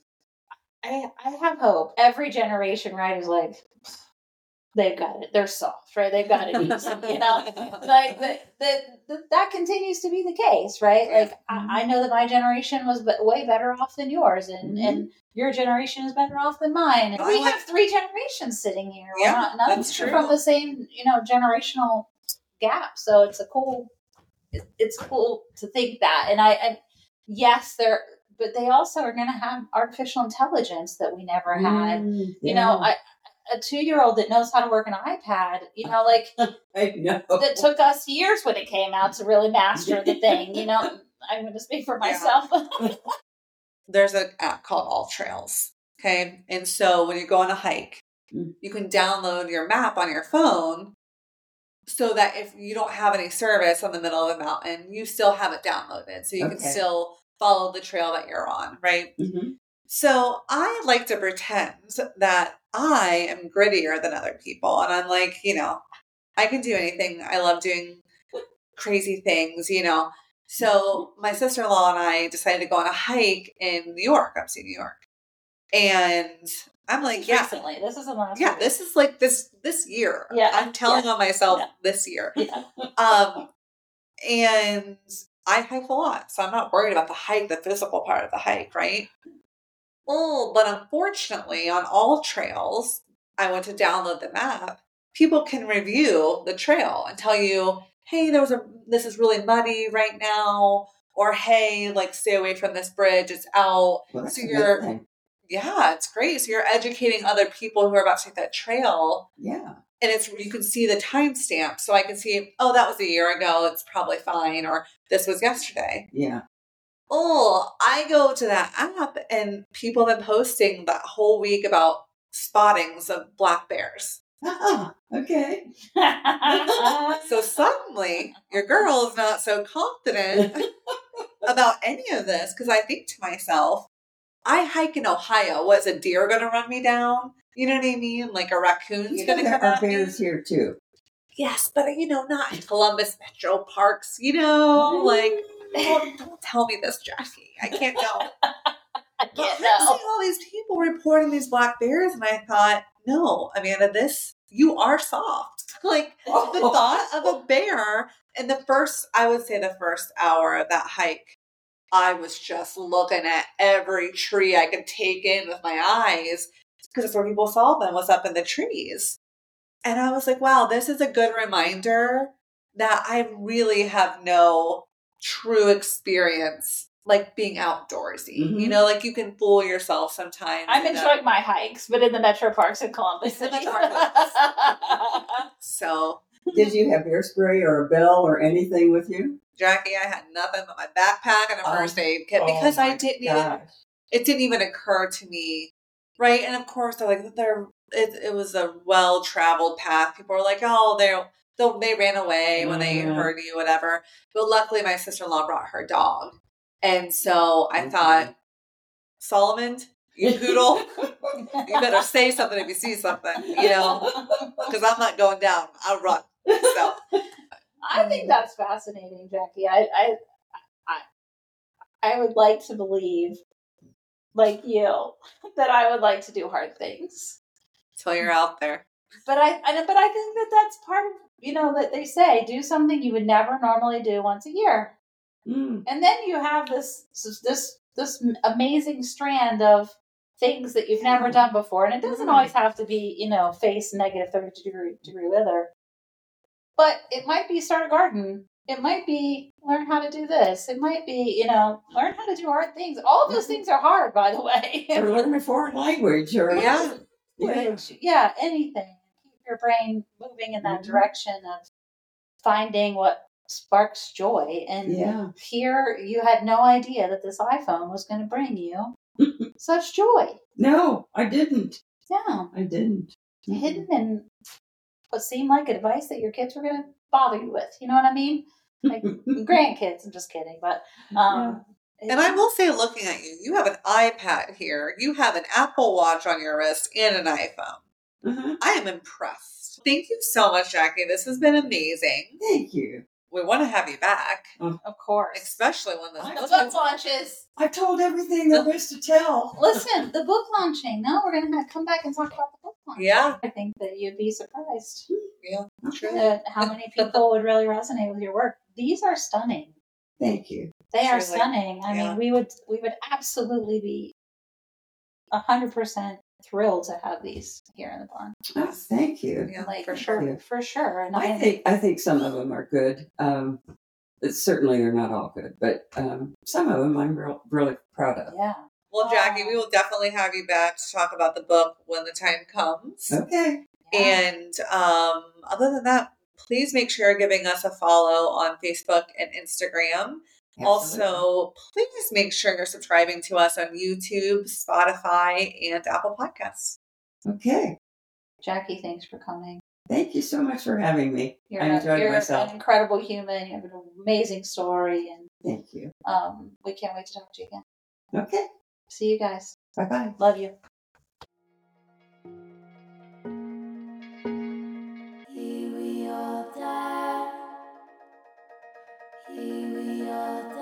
I I have hope. Every generation, right, is like, they've got it. They're soft, right? They've got it easy, you know? Like, that, that, that, that continues to be the case, right? Like, I, I know that my generation was b- way better off than yours, and, Mhm. and your generation is better off than mine. And I we like- have three generations sitting here. We're Yeah, not, none of that's us are true. from the same, you know, generational gap. So it's a cool, it, it's cool to think that. And I, I yes, they're, but they also are going to have artificial intelligence that we never had. Mm, You know, yeah. I, a two-year-old that knows how to work an iPad, you know, like, I know. that took us years when it came out to really master the thing, you know. I'm going to speak for myself. There's an app called All Trails. Okay. And so when you go on a hike, Mm. you can download your map on your phone so that if you don't have any service on the middle of a mountain, you still have it downloaded. So you can Okay. still follow the trail that you're on, right? Mhm. So I like to pretend that I am grittier than other people. And I'm like, you know, I can do anything. I love doing crazy things, you know. So my sister-in-law and I decided to go on a hike in New York, upstate New York. And I'm like, yeah, Recently. This is the last yeah, week. this is like this this year. Yeah, I'm telling yeah, on myself yeah. this year. Yeah. Um, and I hike a lot, so I'm not worried about the hike, the physical part of the hike, right? Oh, but unfortunately, on All Trails, I went to download the map. People can review the trail and tell you, hey, there was a this is really muddy right now, or hey, like stay away from this bridge, it's out. Well, that's so a good you're thing. yeah, it's great. So you're educating other people who are about to take that trail. Yeah. And it's you can see the timestamp. So I can see, oh, that was a year ago. It's probably fine. Or this was yesterday. Yeah. Oh, I go to that app and people have been posting that whole week about spottings of black bears. Ah, okay. So suddenly your girl is not so confident about any of this because I think to myself, I hike in Ohio. What, is a deer going to run me down? You know what I mean? Like a raccoon's You know, going to there come are at me? bears here too. Yes, but you know, not in Columbus Metro Parks, you know, like, don't, don't tell me this, Jackie. I can't go. I But can't I'm know. seeing all these people reporting these black bears, and I thought, no, Amanda, this, you are soft. Like, the thought of a bear in the first, I would say the first hour of that hike, I was just looking at every tree I could take in with my eyes because that's where people saw them, was up in the trees. And I was like, wow, this is a good reminder that I really have no true experience like being outdoorsy. Mhm. You know, like you can fool yourself sometimes. I'm in a- enjoying my hikes, but in the metro parks in Columbus In the City. metro parks. So, Did you have hair spray or a bell or anything with you? Jackie, I had nothing but my backpack and a Oh. first aid kit Oh because I my didn't even, gosh. it didn't even occur to me. Right. And of course, they're like, they're, it, it was a well traveled path. People are like, oh, they're, they they ran away when they Mhm. heard you, whatever. But luckily, my sister in law brought her dog. And so I Okay. thought, Solomon, you poodle, you better say something if you see something, you know, because I'm not going down. I'll run. So, I think that's fascinating, Jackie. I, I, I, I would like to believe, like you, that I would like to do hard things. so you're out there. But I, I, but I think that that's part of, you know, that they say do something you would never normally do once a year, Mm. and then you have this, this, this amazing strand of things that you've never done before, and it doesn't Right. always have to be, you know, face negative thirty degree degree weather. But it might be start a garden. It might be learn how to do this. It might be, you know, learn how to do hard things. All of those things are hard, by the way. Or learn a foreign language or Yeah. yeah. Which, yeah, anything. Keep your brain moving in that Mhm. direction of finding what sparks joy. And Yeah. here you had no idea that this iPhone was going to bring you such joy. No, I didn't. Yeah. I didn't. Mm-mm. Hidden in what seemed like a device that your kids were going to bother you with. You know what I mean? Like grandkids. I'm just kidding. But, um, And I will say, looking at you, you have an iPad here, you have an Apple Watch on your wrist, and an iPhone. Uh-huh. I am impressed. Thank you so much, Jackie. This has been amazing. Thank you. We want to have you back, of course. especially when this I- The book book is launches. I told everything there was to tell. Listen, the book launching. No, we're going to come back and talk about the book launching. Yeah. I think that you'd be surprised Yeah, true. at how many people would really resonate with your work. These are stunning. Thank you. They are Truly. stunning. I Yeah. mean, we would we would absolutely be a hundred percent thrilled to have these here in the barn. Oh, thank you. Yeah, Like for Thank sure. you. for sure. And I I think I think some of them are good. Um, it's, certainly, they're not all good, but um, some of them I'm real, really proud of. yeah. Well, Jackie, we will definitely have you back to talk about the book when the time comes. Okay. yeah. And um, other than that, please make sure you're giving us a follow on Facebook and Instagram. Absolutely. Also, please make sure you're subscribing to us on YouTube, Spotify, and Apple Podcasts. Okay. Jackie, thanks for coming. Thank you so much for having me. You're, I a- enjoyed you're myself. an incredible human. You have an amazing story, and Thank you. um, we can't wait to talk to you again. Okay. See you guys. Bye bye. Love you. Here we are there. Here we are there.